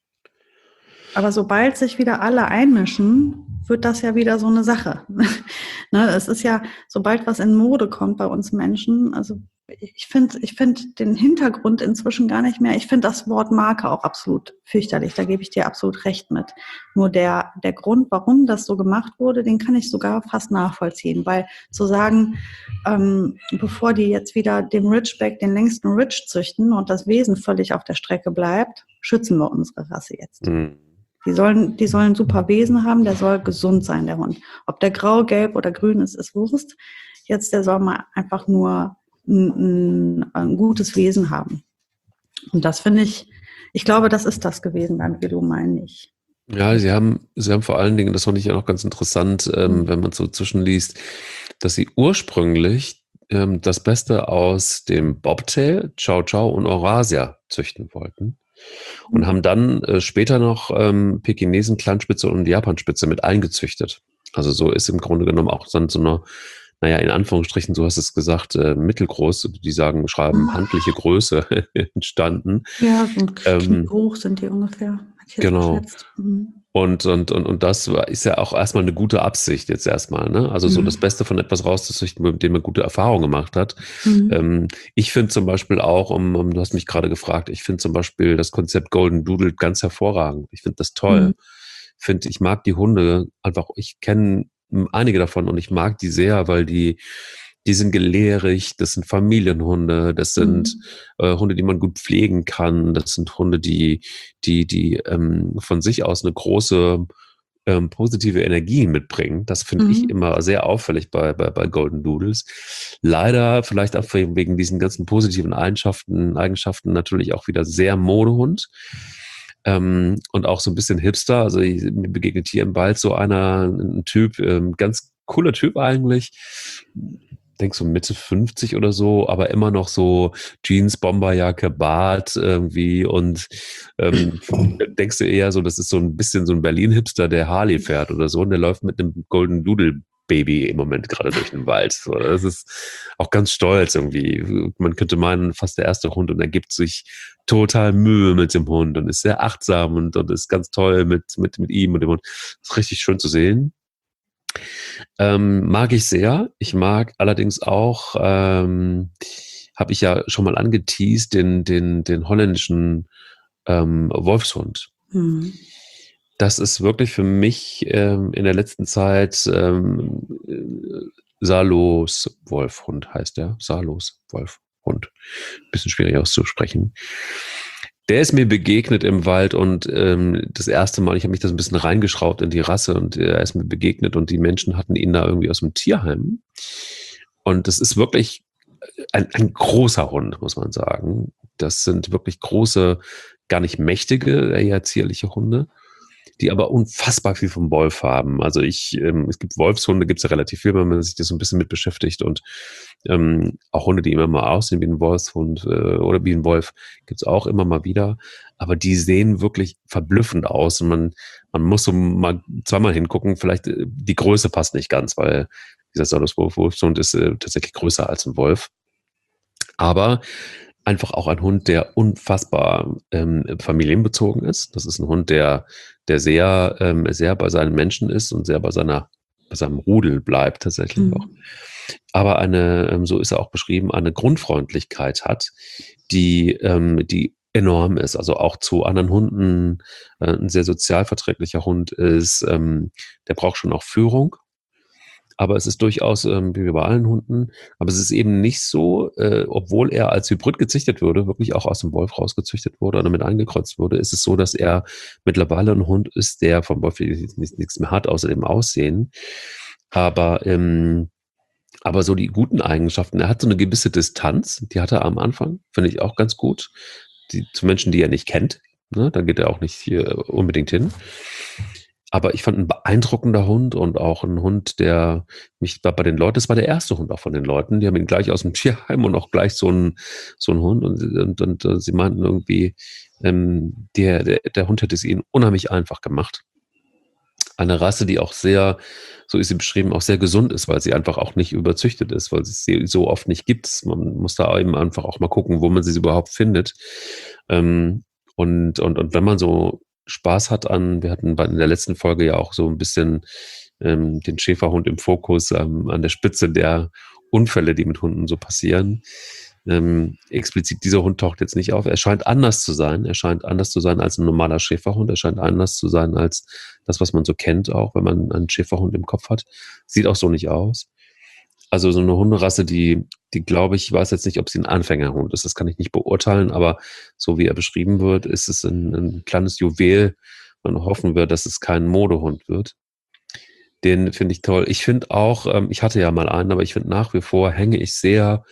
aber sobald sich wieder alle einmischen, wird das ja wieder so eine Sache. Ne, es ist ja, sobald was in Mode kommt bei uns Menschen, also ich finde ich finde den Hintergrund inzwischen gar nicht mehr. Ich finde das Wort Marke auch absolut fürchterlich. Da gebe ich dir absolut recht mit. Nur der, der Grund, warum das so gemacht wurde, den kann ich sogar fast nachvollziehen. Weil zu sagen, ähm, bevor die jetzt wieder dem Ridgeback den längsten Ridge züchten und das Wesen völlig auf der Strecke bleibt, schützen wir unsere Rasse jetzt. Mhm. Die sollen, die sollen super Wesen haben, der soll gesund sein, der Hund. Ob der grau, gelb oder grün ist, ist Wurst. Jetzt, der soll mal einfach nur ein, ein, ein gutes Wesen haben. Und das finde ich, ich glaube, das ist das gewesen beim Elo, meine ich. Ja, sie haben, sie haben vor allen Dingen, das fand ich ja noch ganz interessant, ähm, mhm. wenn man so zwischenliest, dass sie ursprünglich ähm, das Beste aus dem Bobtail, Chow Chow und Eurasia züchten wollten. Und haben dann äh, später noch ähm, Pekinesen, Kleinspitze und Japanspitze mit eingezüchtet. Also so ist im Grunde genommen auch dann so eine, naja, in Anführungsstrichen, so hast du es gesagt, äh, mittelgroß, die sagen, schreiben handliche Größe entstanden. Ja, so ähm, hoch sind die ungefähr. Genau. Mhm. Und, und, und, und das war, ist ja auch erstmal eine gute Absicht jetzt erstmal, ne? Also mhm. so das Beste von etwas rauszuzüchten, mit dem man gute Erfahrungen gemacht hat. Mhm. Ähm, ich finde zum Beispiel auch, um, um, du hast mich gerade gefragt, ich finde zum Beispiel das Konzept Golden Doodle ganz hervorragend. Ich finde das toll. Mhm. Ich finde, ich mag die Hunde einfach, ich kenne einige davon und ich mag die sehr, weil die Die sind gelehrig, das sind Familienhunde, das sind mhm. äh, Hunde, die man gut pflegen kann, das sind Hunde, die, die, die ähm, von sich aus eine große ähm, positive Energie mitbringen. Das finde mhm. ich immer sehr auffällig bei, bei, bei Golden Doodles. Leider vielleicht auch wegen diesen ganzen positiven Eigenschaften, Eigenschaften natürlich auch wieder sehr Modehund. Ähm, und auch so ein bisschen Hipster. Also ich, mir begegnet hier im Wald so einer, ein Typ, ähm, ganz cooler Typ eigentlich. Denk so Mitte fünfzig oder so, aber immer noch so Jeans, Bomberjacke, Bart irgendwie und ähm, denkst du eher so, das ist so ein bisschen so ein Berlin-Hipster, der Harley fährt oder so und der läuft mit einem Golden Doodle Baby im Moment gerade durch den Wald. So, das ist auch ganz stolz irgendwie. Man könnte meinen, fast der erste Hund und er gibt sich total Mühe mit dem Hund und ist sehr achtsam und, und ist ganz toll mit, mit, mit ihm und dem Hund. Das ist richtig schön zu sehen. Ähm, mag ich sehr. Ich mag allerdings auch, ähm, habe ich ja schon mal angeteased, den, den, den holländischen ähm, Wolfshund. Mhm. Das ist wirklich für mich ähm, in der letzten Zeit ähm, Salos Wolfhund heißt der. Salos Wolfhund. Bisschen schwierig auszusprechen. Der ist mir begegnet im Wald und ähm, das erste Mal, ich habe mich da so ein bisschen reingeschraubt in die Rasse und er ist mir begegnet und die Menschen hatten ihn da irgendwie aus dem Tierheim. Und das ist wirklich ein, ein großer Hund, muss man sagen. Das sind wirklich große, gar nicht mächtige, eher zierliche Hunde, die aber unfassbar viel vom Wolf haben. Also ich, ähm, es gibt Wolfshunde, gibt es ja relativ viel, wenn man sich das so ein bisschen mit beschäftigt und ähm, auch Hunde, die immer mal aussehen wie ein Wolfshund äh, oder wie ein Wolf, gibt es auch immer mal wieder. Aber die sehen wirklich verblüffend aus und man, man muss so mal zweimal hingucken, vielleicht äh, die Größe passt nicht ganz, weil dieser Salos-Wolfshund ist äh, tatsächlich größer als ein Wolf. Aber einfach auch ein Hund, der unfassbar ähm, familienbezogen ist. Das ist ein Hund, der, der sehr, ähm, sehr bei seinen Menschen ist und sehr bei seiner, bei seinem Rudel bleibt tatsächlich mhm. auch. Aber eine, ähm, so ist er auch beschrieben, eine Grundfreundlichkeit hat, die, ähm, die enorm ist. Also auch zu anderen Hunden äh, ein sehr sozialverträglicher Hund ist. Ähm, der braucht schon auch Führung. aber es ist durchaus, ähm, wie bei allen Hunden, aber es ist eben nicht so, äh, obwohl er als Hybrid gezüchtet wurde, wirklich auch aus dem Wolf rausgezüchtet wurde oder mit eingekreuzt wurde, ist es so, dass er mittlerweile ein Hund ist, der vom Wolf nichts mehr hat, außer dem Aussehen. Aber, ähm, aber so die guten Eigenschaften, er hat so eine gewisse Distanz, die hat er am Anfang, finde ich auch ganz gut, die zu Menschen, die er nicht kennt, ne? Da geht er auch nicht hier unbedingt hin. Aber ich fand 'n beeindruckender Hund und auch 'n Hund, der mich bei bei den Leuten das war der erste Hund auch von den Leuten. Die haben ihn gleich aus'm Tierheim und auch gleich so 'n so 'n Hund und und und, äh, sie meinten irgendwie, ähm, der der der Hund hätte es ihnen unheimlich einfach gemacht. Eine Rasse, die auch sehr, so ist sie beschrieben, auch sehr gesund ist, weil sie einfach auch nicht überzüchtet ist, weil es sie so oft nicht gibt. Man muss da eben einfach auch mal gucken, wo man sie überhaupt findet. Ähm, und und und wenn man so Spaß hat an wir hatten bei in der letzten Folge ja auch so 'n bisschen, ähm, den Schäferhund im Fokus, ähm, an der Spitze der Unfälle, die mit Hunden so passieren. Ähm, explizit dieser Hund taucht jetzt nicht auf. Er scheint anders zu sein. Er scheint anders zu sein als 'n normaler Schäferhund. Er scheint anders zu sein als das, was man so kennt, auch wenn man einen Schäferhund im Kopf hat. Sieht auch so nicht aus. Also, so 'ne Hunderasse, die die glaube ich, ich weiß jetzt nicht, ob sie 'n Anfängerhund ist, das kann ich nicht beurteilen, aber so wie er beschrieben wird, ist es 'n 'n kleines Juwel. Man hoffen wir, dass es kein Modehund wird. Den finde ich toll. Ich finde auch, ähm ich hatte ja mal einen, aber ich finde nach wie vor hänge ich sehr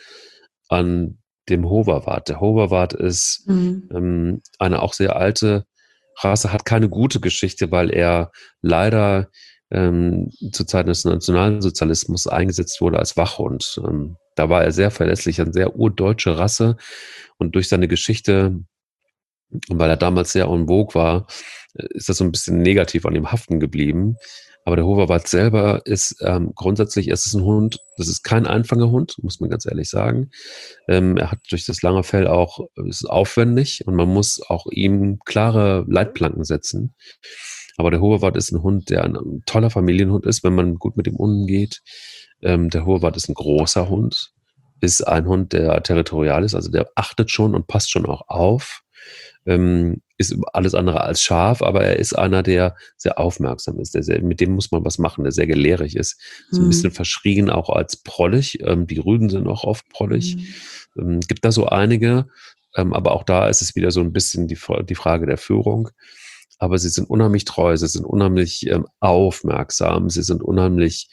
an dem Hoverwart. Der Hoverwart ist, Mhm. ähm, eine auch sehr alte Rasse, hat keine gute Geschichte, weil er leider, ähm, zu Zeiten des Nationalsozialismus eingesetzt wurde als Wachhund. Ähm, da war er sehr verlässlich, eine sehr urdeutsche Rasse und durch seine Geschichte und weil er damals sehr en vogue war, äh, ist das so 'n bisschen negativ an ihm haften geblieben. Aber der Hoverwart selber ist, ähm grundsätzlich ist es 'n Hund, das ist kein Einfangerhund, muss man ganz ehrlich sagen. Ähm, er hat durch das lange Fell auch ist aufwendig und man muss auch ihm klare Leitplanken setzen. Aber der Hoverwart ist 'n Hund, der 'n 'n toller Familienhund ist, wenn man gut mit ihm umgeht. Ähm, der Hoverwart ist 'n großer Hund, ist ein Hund, der territorial ist, also der achtet schon und passt schon auch auf. Ähm, ist alles andere als scharf, aber er ist einer, der sehr aufmerksam ist, der sehr mit dem muss man was machen, der sehr gelehrig ist. So 'n bisschen Mhm. verschrien auch als prollig. Ähm, die Rüden sind auch oft prollig. Mhm. Ähm, gibt da so einige, ähm, aber auch da ist es wieder so 'n bisschen die F die Frage der Führung. Aber sie sind unheimlich treu, sie sind unheimlich, ähm, aufmerksam, sie sind unheimlich,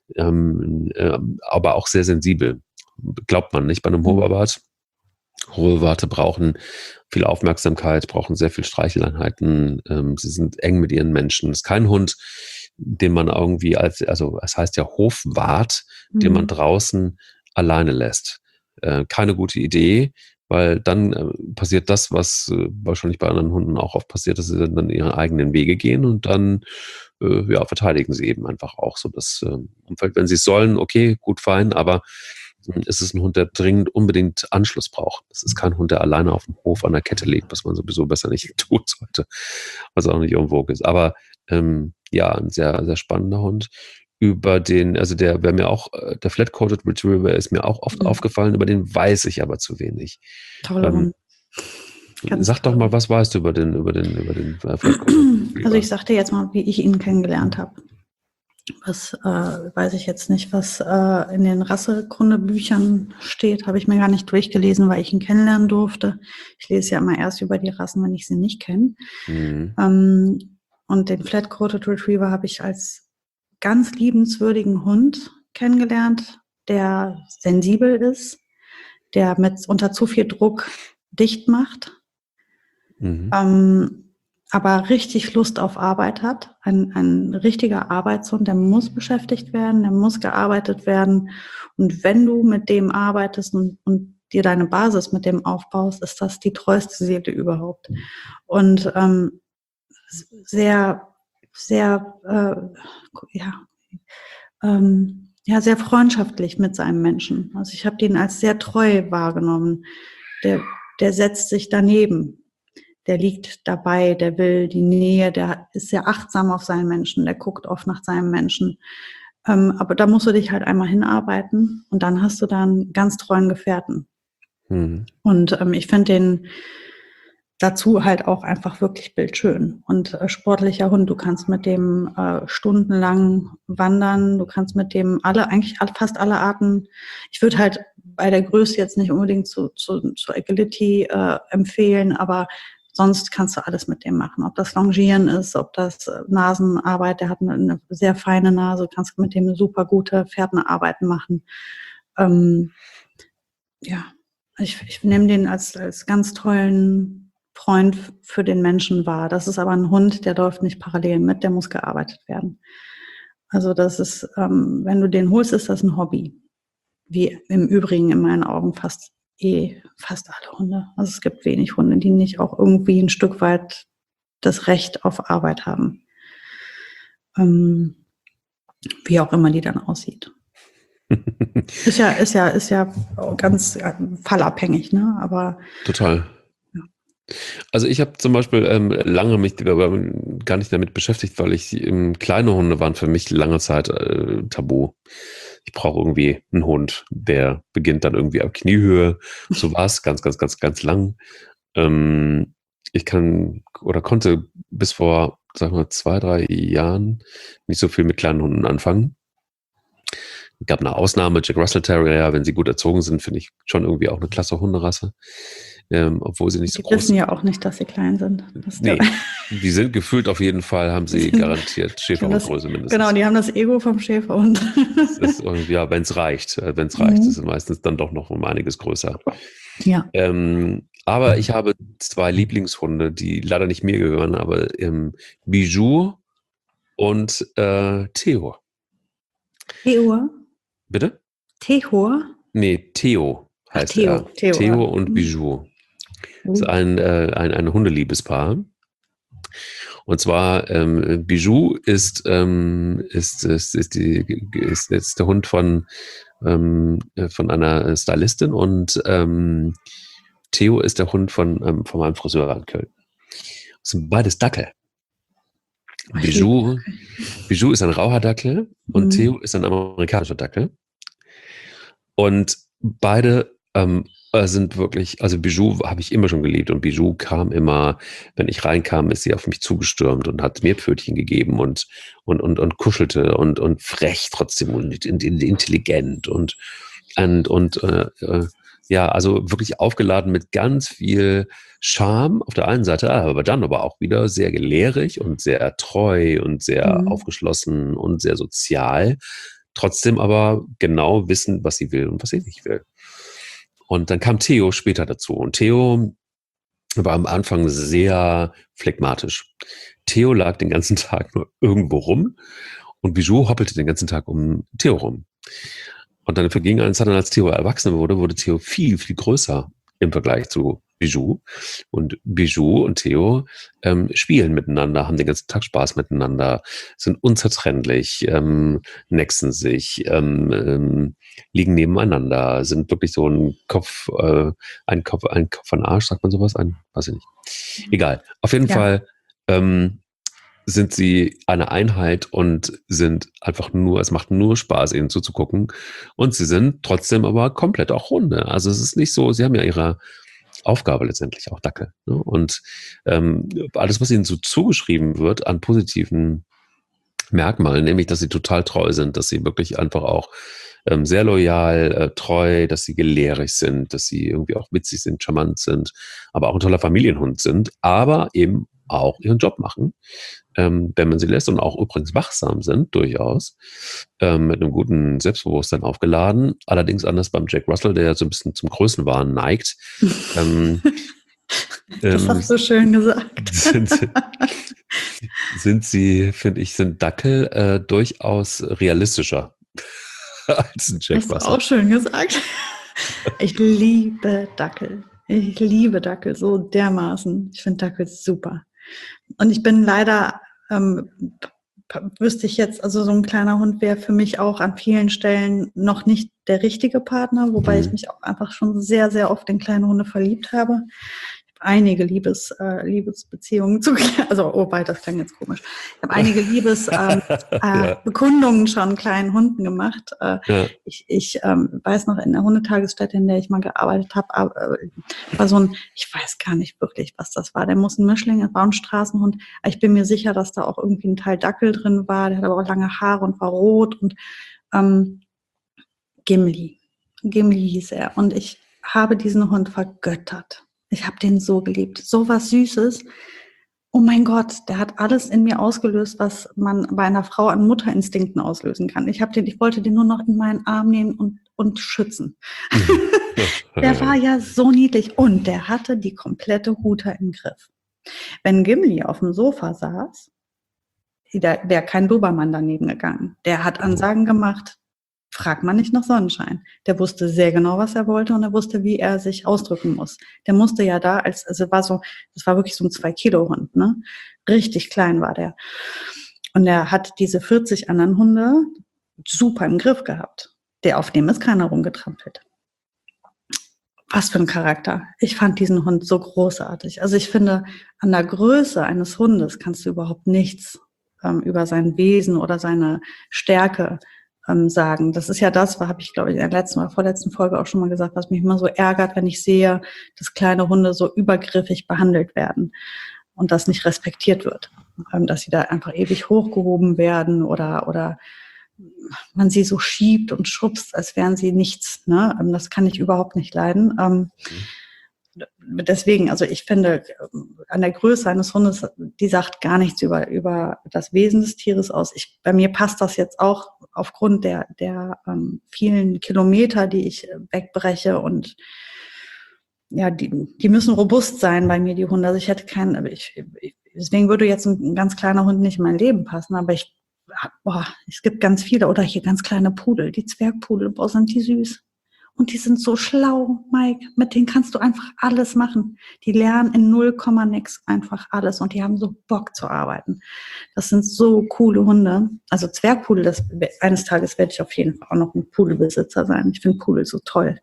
ähm, ähm, aber auch sehr sensibel. Glaubt man nicht bei 'nem Mhm. Hoverwart. Hoverwarte brauchen viel Aufmerksamkeit, brauchen sehr viel Streicheleinheiten. Ähm, sie sind eng mit ihren Menschen. Ist kein Hund, den man irgendwie als also, es heißt ja Hofwart, den man Mhm. draußen alleine lässt. Äh, keine gute Idee, weil dann, äh, passiert das, was, äh, wahrscheinlich bei anderen Hunden auch oft passiert, dass sie dann ihre eigenen Wege gehen und dann, äh, ja, verteidigen sie eben einfach auch so das, ähm, Umfeld. Wenn sie's sollen, okay, gut, fein, aber, hm, es ist 'n Hund, der dringend unbedingt Anschluss braucht. Es ist kein Hund, der alleine aufm Hof an der Kette liegt, was man sowieso besser nicht tun sollte, was auch nicht en vogue ist. Aber, ähm, ja, 'n sehr, sehr spannender Hund. Über den also, der wäre mir auch äh, der Flat Coated Retriever ist mir auch oft Mhm. aufgefallen, über den weiß ich aber zu wenig. Toller Ähm Hund. Ganz sag doch toller mal, Hund. was weißt du über den über den über den, äh, Flat Coated Also, Retriever? ich sage dir jetzt mal, wie ich ihn kennengelernt habe. Was, äh, weiß ich jetzt nicht, was, äh, in den Rassekundebüchern steht, habe ich mir gar nicht durchgelesen, weil ich ihn kennenlernen durfte. Ich lese ja immer erst über die Rassen, wenn ich sie nicht kenne. Mhm. Ähm, und den Flat Coated Retriever habe ich als ganz liebenswürdigen Hund kennengelernt, der sensibel ist, der mit unter zu viel Druck dicht macht. Mhm. Ähm, aber richtig Lust auf Arbeit hat. Ein ein richtiger Arbeitshund, der muss beschäftigt werden, der muss gearbeitet werden. Und wenn du mit dem arbeitest und und dir deine Basis mit dem aufbaust, ist das die treueste Seele überhaupt. Und, ähm, s sehr sehr, äh, ja, ähm, ja, sehr freundschaftlich mit seinem Menschen. Also, ich habe den als sehr treu wahrgenommen. Der der setzt sich daneben. Der liegt dabei, der will die Nähe, der ist sehr achtsam auf seinen Menschen, der guckt oft nach seinem Menschen. Ähm, aber da musst du dich halt einmal hinarbeiten und dann hast du da 'n ganz treuen Gefährten. Mhm. Und, ähm, ich finde den dazu halt auch einfach wirklich bildschön und äh, sportlicher Hund. Du kannst mit dem äh, stundenlang wandern, du kannst mit dem alle, eigentlich fast alle Arten. Ich würde halt bei der Größe jetzt nicht unbedingt zu, zu, zu Agility äh, empfehlen, aber sonst kannst du alles mit dem machen. Ob das Longieren ist, ob das äh, Nasenarbeit, der hat eine, eine sehr feine Nase, kannst mit dem super gute Fährtenarbeiten machen. Ähm, ja, ich, ich nehme den als, als ganz tollen Freund für den Menschen wahr. Das ist aber ein Hund, der läuft nicht parallel mit, der muss gearbeitet werden. Also das ist, ähm, wenn du den holst, ist das ein Hobby. Wie im Übrigen in meinen Augen fast eh, fast alle Hunde. Also es gibt wenig Hunde, die nicht auch irgendwie ein Stück weit das Recht auf Arbeit haben. Ähm, wie auch immer die dann aussieht. ist ja, ist ja, ist ja ganz fallabhängig, ne? Aber total. Ja. Also ich habe zum Beispiel ähm, lange mich gar nicht damit beschäftigt, weil ich ähm, kleine Hunde waren für mich lange Zeit äh, tabu. Ich brauche irgendwie einen Hund, der beginnt dann irgendwie auf Kniehöhe. So war es ganz, ganz, ganz, ganz lang. Ähm, ich kann oder konnte bis vor, sagen wir, zwei, drei Jahren nicht so viel mit kleinen Hunden anfangen. Es gab eine Ausnahme, Jack Russell Terrier, wenn sie gut erzogen sind, finde ich schon irgendwie auch eine klasse Hunderasse. Ähm, obwohl sie nicht so die groß sind. wissen ja auch nicht, dass sie klein sind. Das Nee, die sind gefühlt auf jeden Fall, haben sie garantiert Schäferhundgröße mindestens. Genau, die haben das Ego vom Schäferhund. Das ist irgendwie, ja, wenn es reicht. Wenn es reicht, Mhm. ist es meistens dann doch noch um einiges größer. Ja. Ähm, aber ich habe zwei Lieblingshunde, die leider nicht mir gehören, aber ähm, Bijou und äh, Theo. Theo? Bitte? Theo? Nee, Theo heißt Ach, Theo, er. Theo, Theo ja. und Mhm. Bijou. Das ist ein, äh, ein, ein Hundeliebespaar. Und zwar, ähm, Bijou ist, ähm, ist, ist, ist, die, ist, ist der Hund von, ähm, von einer Stylistin und ähm, Theo ist der Hund von, ähm, von meinem Friseur in Köln. Das sind beides Dackel. Ach, Bijou, Bijou ist ein Rauhaardackel und Mhm. Theo ist ein amerikanischer Dackel. Und beide ähm, sind wirklich, also Bijou habe ich immer schon geliebt und Bijou kam immer, wenn ich reinkam, ist sie auf mich zugestürmt und hat mir Pfötchen gegeben und, und, und, und kuschelte und, und frech trotzdem und intelligent und, und, und äh, äh, ja, also wirklich aufgeladen mit ganz viel Charme auf der einen Seite, aber dann aber auch wieder sehr gelehrig und sehr treu und sehr Mhm. aufgeschlossen und sehr sozial. Trotzdem aber genau wissen, was sie will und was sie nicht will. Und dann kam Theo später dazu. Und Theo war am Anfang sehr phlegmatisch. Theo lag den ganzen Tag nur irgendwo rum und Bijou hoppelte den ganzen Tag um Theo rum. Und dann verging eine Zeit, als Theo erwachsen wurde, wurde Theo viel, viel größer im Vergleich zu Bijou. Und Bijou und Theo ähm, spielen miteinander, haben den ganzen Tag Spaß miteinander, sind unzertrennlich, ähm, nexen sich, ähm, ähm, liegen nebeneinander, sind wirklich so ein Kopf, äh, ein Kopf, ein Kopf an Arsch, sagt man sowas? Ein, weiß ich nicht. Egal. Auf jeden Ja. Fall ähm, sind sie eine Einheit und sind einfach nur, es macht nur Spaß, ihnen zuzugucken. Und sie sind trotzdem aber komplett auch Hunde. Also es ist nicht so, sie haben ja ihre Aufgabe letztendlich auch Dackel. Ne? Und ähm, alles, was ihnen so zugeschrieben wird an positiven Merkmalen, nämlich, dass sie total treu sind, dass sie wirklich einfach auch ähm, sehr loyal, äh, treu, dass sie gelehrig sind, dass sie irgendwie auch witzig sind, charmant sind, aber auch ein toller Familienhund sind, aber eben auch ihren Job machen, ähm, wenn man sie lässt und auch übrigens wachsam sind, durchaus, ähm, mit einem guten Selbstbewusstsein aufgeladen. Allerdings anders beim Jack Russell, der so ein bisschen zum Größenwahn neigt. ähm, Das ähm, hast du schön gesagt. sind, sind sie, finde ich, sind Dackel äh, durchaus realistischer als ein Jack Hast du Russell. auch schön gesagt. Ich liebe Dackel. Ich liebe Dackel so dermaßen. Ich finde Dackel super. Und ich bin leider, ähm, wüsste ich jetzt, also so ein kleiner Hund wäre für mich auch an vielen Stellen noch nicht der richtige Partner, wobei Mhm. ich mich auch einfach schon sehr, sehr oft in kleine Hunde verliebt habe. Ich einige Liebes, äh, Liebesbeziehungen zu, also, oh, wei, das klang jetzt komisch. Ich habe einige Liebes, ähm, äh, Ja. Bekundungen schon kleinen Hunden gemacht. Äh, Ja. ich ich ähm, weiß noch, in der Hundetagesstätte, in der ich mal gearbeitet habe, äh, war so ein, ich weiß gar nicht wirklich, was das war. Der muss ein Mischling, das war ein Straßenhund. Aber ich bin mir sicher, dass da auch irgendwie ein Teil Dackel drin war. Der hat aber auch lange Haare und war rot und ähm, Gimli. Gimli hieß er. Und ich habe diesen Hund vergöttert. Ich habe den so geliebt. So was Süßes. Oh mein Gott, der hat alles in mir ausgelöst, was man bei einer Frau an Mutterinstinkten auslösen kann. Ich habe den, ich wollte den nur noch in meinen Arm nehmen und, und schützen. Der war ja so niedlich. Und der hatte die komplette Huta im Griff. Wenn Gimli auf dem Sofa saß, da wäre kein Dobermann daneben gegangen. Der hat Ansagen gemacht. Fragt man nicht nach Sonnenschein. Der wusste sehr genau, was er wollte und er wusste, wie er sich ausdrücken muss. Der musste ja da, als, also war so, das war wirklich so ein zwei-Kilo-Hund, ne? Richtig klein war der. Und er hat diese vierzig anderen Hunde super im Griff gehabt. Der, auf dem ist keiner rumgetrampelt. Was für ein Charakter. Ich fand diesen Hund so großartig. Also ich finde, an der Größe eines Hundes kannst du überhaupt nichts ähm, über sein Wesen oder seine Stärke sagen. Das ist ja das, habe ich, glaube ich, in der letzten oder vorletzten Folge auch schon mal gesagt, was mich immer so ärgert, wenn ich sehe, dass kleine Hunde so übergriffig behandelt werden und das nicht respektiert wird. Dass sie da einfach ewig hochgehoben werden oder, oder man sie so schiebt und schubst, als wären sie nichts. Ne? Das kann ich überhaupt nicht leiden. Mhm. Deswegen, also ich finde, an der Größe eines Hundes, die sagt gar nichts über, über das Wesen des Tieres aus. Ich, bei mir passt das jetzt auch aufgrund der, der ähm, vielen Kilometer, die ich wegbreche und ja, die, die müssen robust sein bei mir, die Hunde. Also ich hätte keinen, ich, deswegen würde jetzt ein, ein ganz kleiner Hund nicht in mein Leben passen, aber ich, boah, es gibt ganz viele, oder hier ganz kleine Pudel, die Zwergpudel, boah, sind die süß. Und die sind so schlau, Mike. Mit denen kannst du einfach alles machen. Die lernen in null Komma nix einfach alles. Und die haben so Bock zu arbeiten. Das sind so coole Hunde. Also Zwergpudel, das, eines Tages werde ich auf jeden Fall auch noch ein Pudelbesitzer sein. Ich finde Pudel so toll.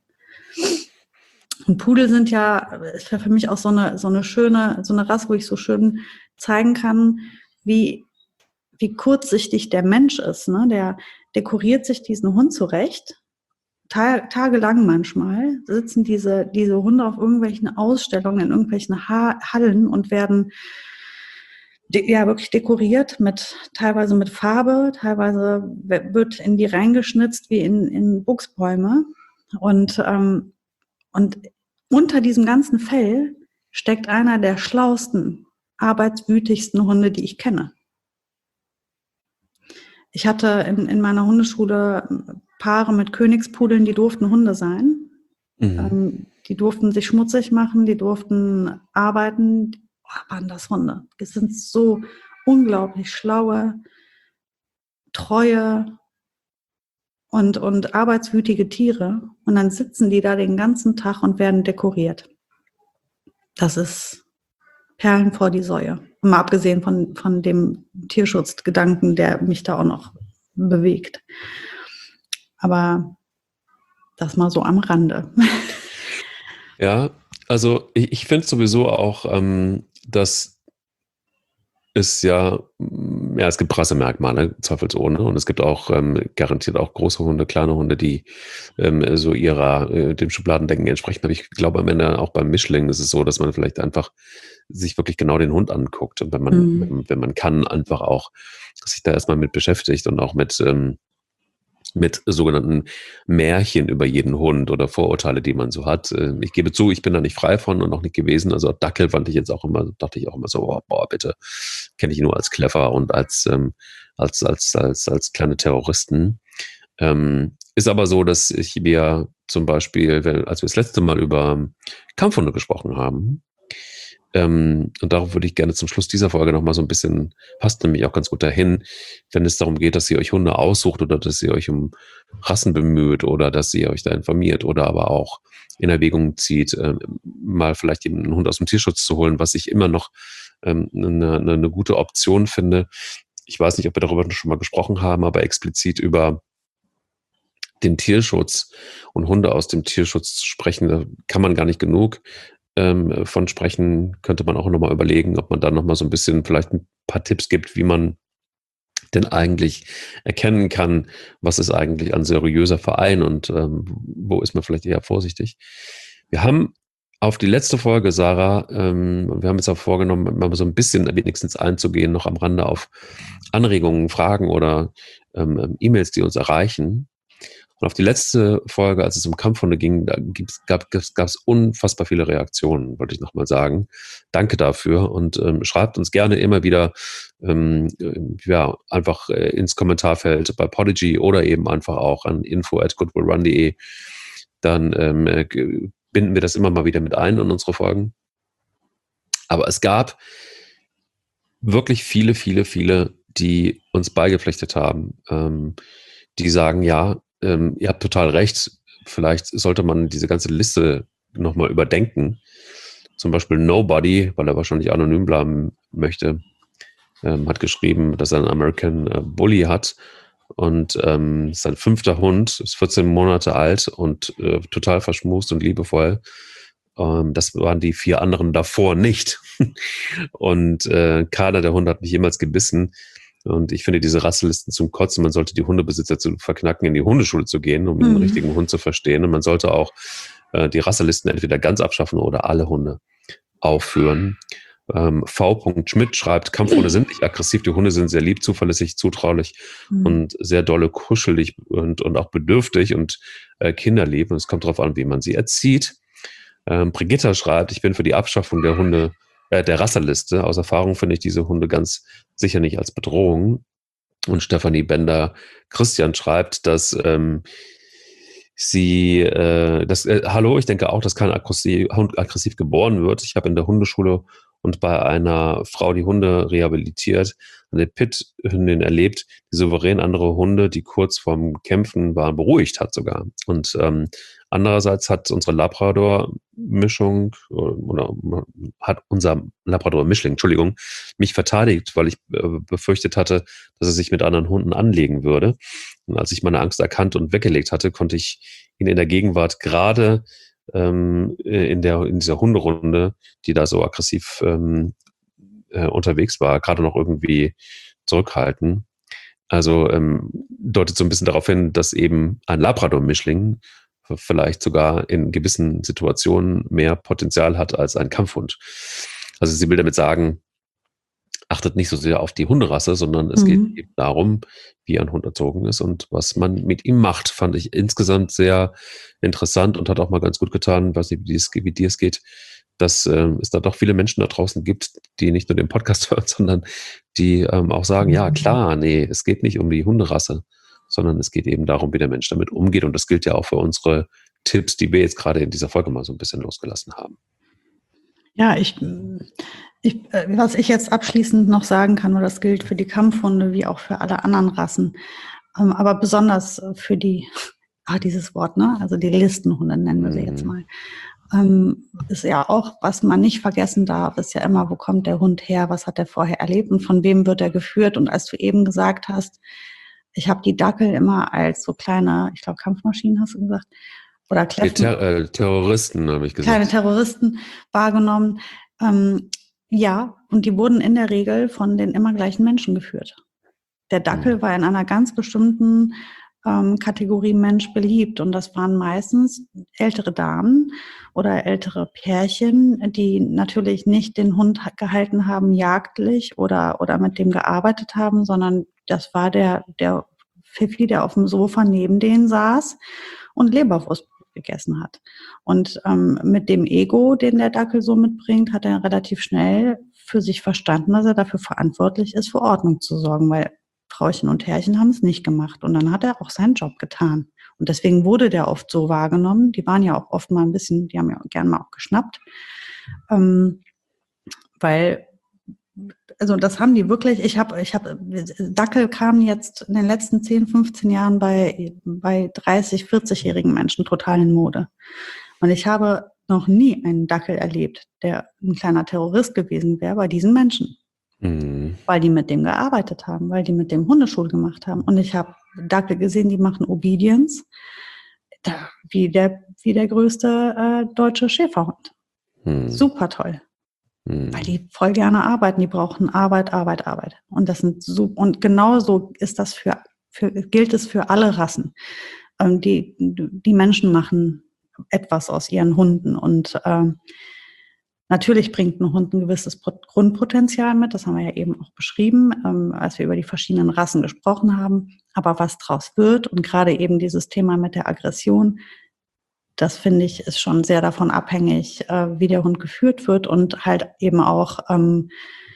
Und Pudel sind ja, ist ja für mich auch so eine, so eine schöne, so eine Rasse, wo ich so schön zeigen kann, wie, wie kurzsichtig der Mensch ist. Ne? Der dekoriert sich diesen Hund zurecht. Tagelang manchmal sitzen diese, diese Hunde auf irgendwelchen Ausstellungen, in irgendwelchen ha- Hallen und werden de- ja wirklich dekoriert, mit teilweise mit Farbe, teilweise wird in die reingeschnitzt wie in, in Buchsbäume. Und, ähm, und unter diesem ganzen Fell steckt einer der schlauesten, arbeitswütigsten Hunde, die ich kenne. Ich hatte in, in meiner Hundeschule Paare mit Königspudeln, die durften Hunde sein. Mhm. Ähm, die durften sich schmutzig machen, die durften arbeiten. Oh, waren das Hunde? Die sind so unglaublich schlaue, treue und, und arbeitswütige Tiere. Und dann sitzen die da den ganzen Tag und werden dekoriert. Das ist Perlen vor die Säue. Mal abgesehen von, von dem Tierschutzgedanken, der mich da auch noch bewegt. Aber das mal so am Rande. Ja, also ich, ich finde sowieso auch, ähm, dass es ja, ja, es gibt Rassemerkmale, zweifelsohne. Und es gibt auch ähm, garantiert auch große Hunde, kleine Hunde, die ähm, so ihrer, äh, dem Schubladendenken entsprechen. Aber ich glaube am Ende auch beim Mischling ist es so, dass man vielleicht einfach sich wirklich genau den Hund anguckt. Und wenn man, mhm. wenn, wenn man kann, einfach auch sich da erstmal mit beschäftigt und auch mit, ähm, mit sogenannten Märchen über jeden Hund oder Vorurteile, die man so hat. Ich gebe zu, ich bin da nicht frei von und auch nicht gewesen. Also Dackel fand ich jetzt auch immer, dachte ich auch immer so, oh, boah, bitte, kenne ich nur als clever und als, ähm, als, als, als, als kleine Terroristen. Ähm, ist aber so, dass ich mir zum Beispiel, als wir das letzte Mal über Kampfhunde gesprochen haben, Ähm, und darauf würde ich gerne zum Schluss dieser Folge nochmal so ein bisschen, passt nämlich auch ganz gut dahin, wenn es darum geht, dass ihr euch Hunde aussucht oder dass ihr euch um Rassen bemüht oder dass ihr euch da informiert oder aber auch in Erwägung zieht, äh, mal vielleicht einen Hund aus dem Tierschutz zu holen, was ich immer noch ähm, eine, eine gute Option finde. Ich weiß nicht, ob wir darüber schon mal gesprochen haben, aber explizit über den Tierschutz und Hunde aus dem Tierschutz zu sprechen, da kann man gar nicht genug ähm, von sprechen, könnte man auch nochmal überlegen, ob man da nochmal so ein bisschen vielleicht ein paar Tipps gibt, wie man denn eigentlich erkennen kann, was ist eigentlich ein seriöser Verein und ähm, wo ist man vielleicht eher vorsichtig. Wir haben auf die letzte Folge, Sarah, ähm, wir haben jetzt auch vorgenommen, mal so ein bisschen wenigstens einzugehen, noch am Rande auf Anregungen, Fragen oder ähm, E-Mails, die uns erreichen. Und auf die letzte Folge, als es um Kampfhunde ging, da gab es unfassbar viele Reaktionen, wollte ich nochmal sagen. Danke dafür und ähm, schreibt uns gerne immer wieder ähm, ja, einfach äh, ins Kommentarfeld bei Podigy oder eben einfach auch an info at goodwillrun punkt de. Dann ähm, äh, binden wir das immer mal wieder mit ein in unsere Folgen. Aber es gab wirklich viele, viele, viele, die uns beigepflichtet haben, ähm, die sagen, ja, ähm, ihr habt total recht, vielleicht sollte man diese ganze Liste nochmal überdenken. Zum Beispiel Nobody, weil er wahrscheinlich anonym bleiben möchte, ähm, hat geschrieben, dass er einen American äh, Bully hat und ähm, sein fünfter Hund ist vierzehn Monate alt und äh, total verschmust und liebevoll. Ähm, das waren die vier anderen davor nicht. Und äh, keiner der Hunde hat mich jemals gebissen. Und ich finde diese Rasselisten zum Kotzen. Man sollte die Hundebesitzer zu verknacken, in die Hundeschule zu gehen, um mhm. den richtigen Hund zu verstehen. Und man sollte auch äh, die Rasselisten entweder ganz abschaffen oder alle Hunde aufführen. Ähm, V. Schmidt schreibt, Kampfhunde sind nicht aggressiv, die Hunde sind sehr lieb, zuverlässig, zutraulich mhm. und sehr dolle kuschelig und, und auch bedürftig und äh, kinderlieb. Und es kommt darauf an, wie man sie erzieht. Ähm, Brigitta schreibt, ich bin für die Abschaffung der Hunde, äh, der Rasseliste. Aus Erfahrung finde ich diese Hunde ganz sicher nicht als Bedrohung. Und Stefanie Bender-Christian schreibt, dass ähm, sie, äh, das, äh, hallo, ich denke auch, dass kein aggressiv, Hund aggressiv geboren wird. Ich habe in der Hundeschule und bei einer Frau, die Hunde rehabilitiert, eine Pit-Hündin erlebt, die souverän andere Hunde, die kurz vorm Kämpfen waren, beruhigt hat sogar. Und ähm, andererseits hat unsere Labrador-Mischung oder hat unser Labrador-Mischling, Entschuldigung, mich verteidigt, weil ich äh, befürchtet hatte, dass er sich mit anderen Hunden anlegen würde. Und als ich meine Angst erkannt und weggelegt hatte, konnte ich ihn in der Gegenwart gerade ähm, in der in dieser Hunderunde, die da so aggressiv ähm, äh, unterwegs war, gerade noch irgendwie zurückhalten. Also ähm, deutet so ein bisschen darauf hin, dass eben ein Labrador-Mischling vielleicht sogar in gewissen Situationen mehr Potenzial hat als ein Kampfhund. Also sie will damit sagen, achtet nicht so sehr auf die Hunderasse, sondern es mhm. geht eben darum, wie ein Hund erzogen ist und was man mit ihm macht. Fand ich insgesamt sehr interessant und hat auch mal ganz gut getan, weiß nicht, wie, dies, wie dir es geht, dass äh, es da doch viele Menschen da draußen gibt, die nicht nur den Podcast hören, sondern die ähm, auch sagen, mhm. ja klar, nee, es geht nicht um die Hunderasse, sondern es geht eben darum, wie der Mensch damit umgeht. Und das gilt ja auch für unsere Tipps, die wir jetzt gerade in dieser Folge mal so ein bisschen losgelassen haben. Ja, ich, ich, was ich jetzt abschließend noch sagen kann, und das gilt für die Kampfhunde wie auch für alle anderen Rassen, aber besonders für die, ah, dieses Wort, ne, also die Listenhunde nennen wir sie mhm. jetzt mal, ähm, ist ja auch, was man nicht vergessen darf, ist ja immer, wo kommt der Hund her, was hat er vorher erlebt und von wem wird er geführt. Und als du eben gesagt hast, ich habe die Dackel immer als so kleine, ich glaube Kampfmaschinen hast du gesagt, oder Kläffen, Ter äh, Terroristen, habe ich gesagt. Kleine Terroristen wahrgenommen. Ähm, ja, und die wurden in der Regel von den immer gleichen Menschen geführt. Der Dackel mhm. war in einer ganz bestimmten ähm, Kategorie Mensch beliebt. Und das waren meistens ältere Damen oder ältere Pärchen, die natürlich nicht den Hund gehalten haben, jagdlich oder, oder mit dem gearbeitet haben, sondern das war der, der Pfiffi, der auf dem Sofa neben denen saß und Leberwurst gegessen hat. Und ähm, mit dem Ego, den der Dackel so mitbringt, hat er relativ schnell für sich verstanden, dass er dafür verantwortlich ist, für Ordnung zu sorgen, weil Frauchen und Herrchen haben es nicht gemacht. Und dann hat er auch seinen Job getan. Und deswegen wurde der oft so wahrgenommen. Die waren ja auch oft mal ein bisschen, die haben ja gern mal auch geschnappt. Ähm, weil Also das haben die wirklich, ich habe, ich habe, Dackel kamen jetzt in den letzten zehn, fünfzehn Jahren bei, bei dreißig, vierzig-jährigen Menschen total in Mode. Und ich habe noch nie einen Dackel erlebt, der ein kleiner Terrorist gewesen wäre bei diesen Menschen. Mhm. Weil die mit dem gearbeitet haben, weil die mit dem Hundeschule gemacht haben. Und ich habe Dackel gesehen, die machen Obedience, wie der, wie der größte äh, deutsche Schäferhund. Hm. Super toll. Hm. Weil die voll gerne arbeiten, die brauchen Arbeit, Arbeit, Arbeit. Und das sind so, und genauso ist das für, für, gilt es für alle Rassen. Ähm, die, die Menschen machen etwas aus ihren Hunden und ähm, natürlich bringt ein Hund ein gewisses Grundpotenzial mit, das haben wir ja eben auch beschrieben, ähm, als wir über die verschiedenen Rassen gesprochen haben. Aber was draus wird und gerade eben dieses Thema mit der Aggression, das finde ich, ist schon sehr davon abhängig, äh, wie der Hund geführt wird und halt eben auch, ähm,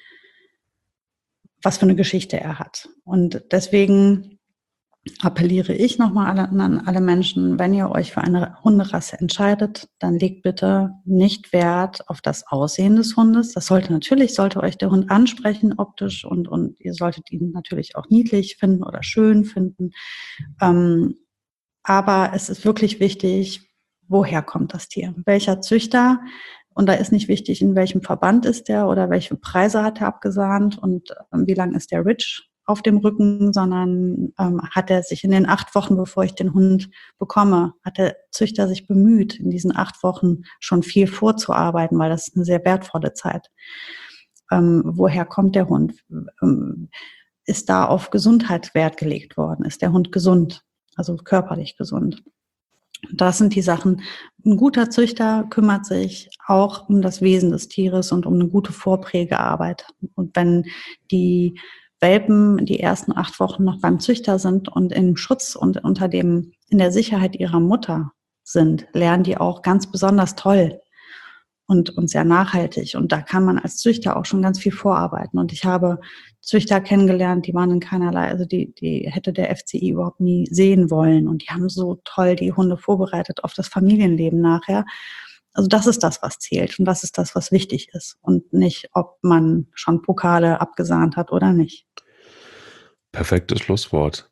was für eine Geschichte er hat. Und deswegen appelliere ich nochmal an alle Menschen, wenn ihr euch für eine Hunderasse entscheidet, dann legt bitte nicht Wert auf das Aussehen des Hundes. Das sollte natürlich, sollte euch der Hund ansprechen optisch und, und ihr solltet ihn natürlich auch niedlich finden oder schön finden. Ähm, aber es ist wirklich wichtig, woher kommt das Tier? Welcher Züchter? Und da ist nicht wichtig, in welchem Verband ist der oder welche Preise hat er abgesahnt und ähm, wie lang ist der Ridge auf dem Rücken, sondern ähm, hat er sich in den acht Wochen, bevor ich den Hund bekomme, hat der Züchter sich bemüht, in diesen acht Wochen schon viel vorzuarbeiten, weil das ist eine sehr wertvolle Zeit. Ähm, woher kommt der Hund? Ähm, ist da auf Gesundheit Wert gelegt worden? Ist der Hund gesund, also körperlich gesund? Das sind die Sachen. Ein guter Züchter kümmert sich auch um das Wesen des Tieres und um eine gute Vorprägearbeit. Und wenn die Welpen die ersten acht Wochen noch beim Züchter sind und im Schutz und unter dem, in der Sicherheit ihrer Mutter sind, lernen die auch ganz besonders toll und, und sehr nachhaltig. Und da kann man als Züchter auch schon ganz viel vorarbeiten. Und ich habe Züchter kennengelernt, die waren in keinerlei, also die, die hätte der F C I überhaupt nie sehen wollen. Und die haben so toll die Hunde vorbereitet auf das Familienleben nachher. Also das ist das, was zählt und das ist das, was wichtig ist und nicht, ob man schon Pokale abgesahnt hat oder nicht. Perfektes Schlusswort.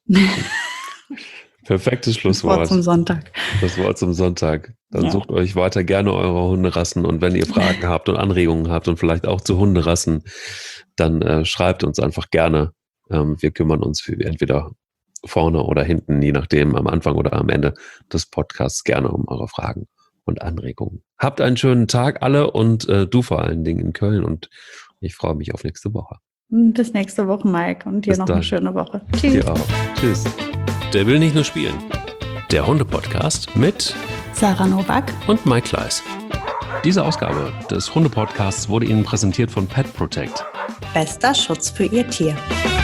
Perfektes Schlusswort. Das Wort zum Sonntag. Das Wort zum Sonntag. Dann ja. Sucht euch weiter gerne eure Hunderassen und wenn ihr Fragen habt und Anregungen habt und vielleicht auch zu Hunderassen, dann äh, schreibt uns einfach gerne. Ähm, wir kümmern uns für entweder vorne oder hinten, je nachdem, am Anfang oder am Ende des Podcasts gerne um eure Fragen und Anregungen. Habt einen schönen Tag alle und äh, du vor allen Dingen in Köln und ich freue mich auf nächste Woche. Bis nächste Woche, Mike, und dir Bis noch dann. eine schöne Woche. Tschüss. Dir auch. Tschüss. Der will nicht nur spielen. Der Hunde-Podcast mit Sarah Nowak und Mike Kleiss. Diese Ausgabe des Hunde-Podcasts wurde Ihnen präsentiert von Pet Protect. Bester Schutz für Ihr Tier.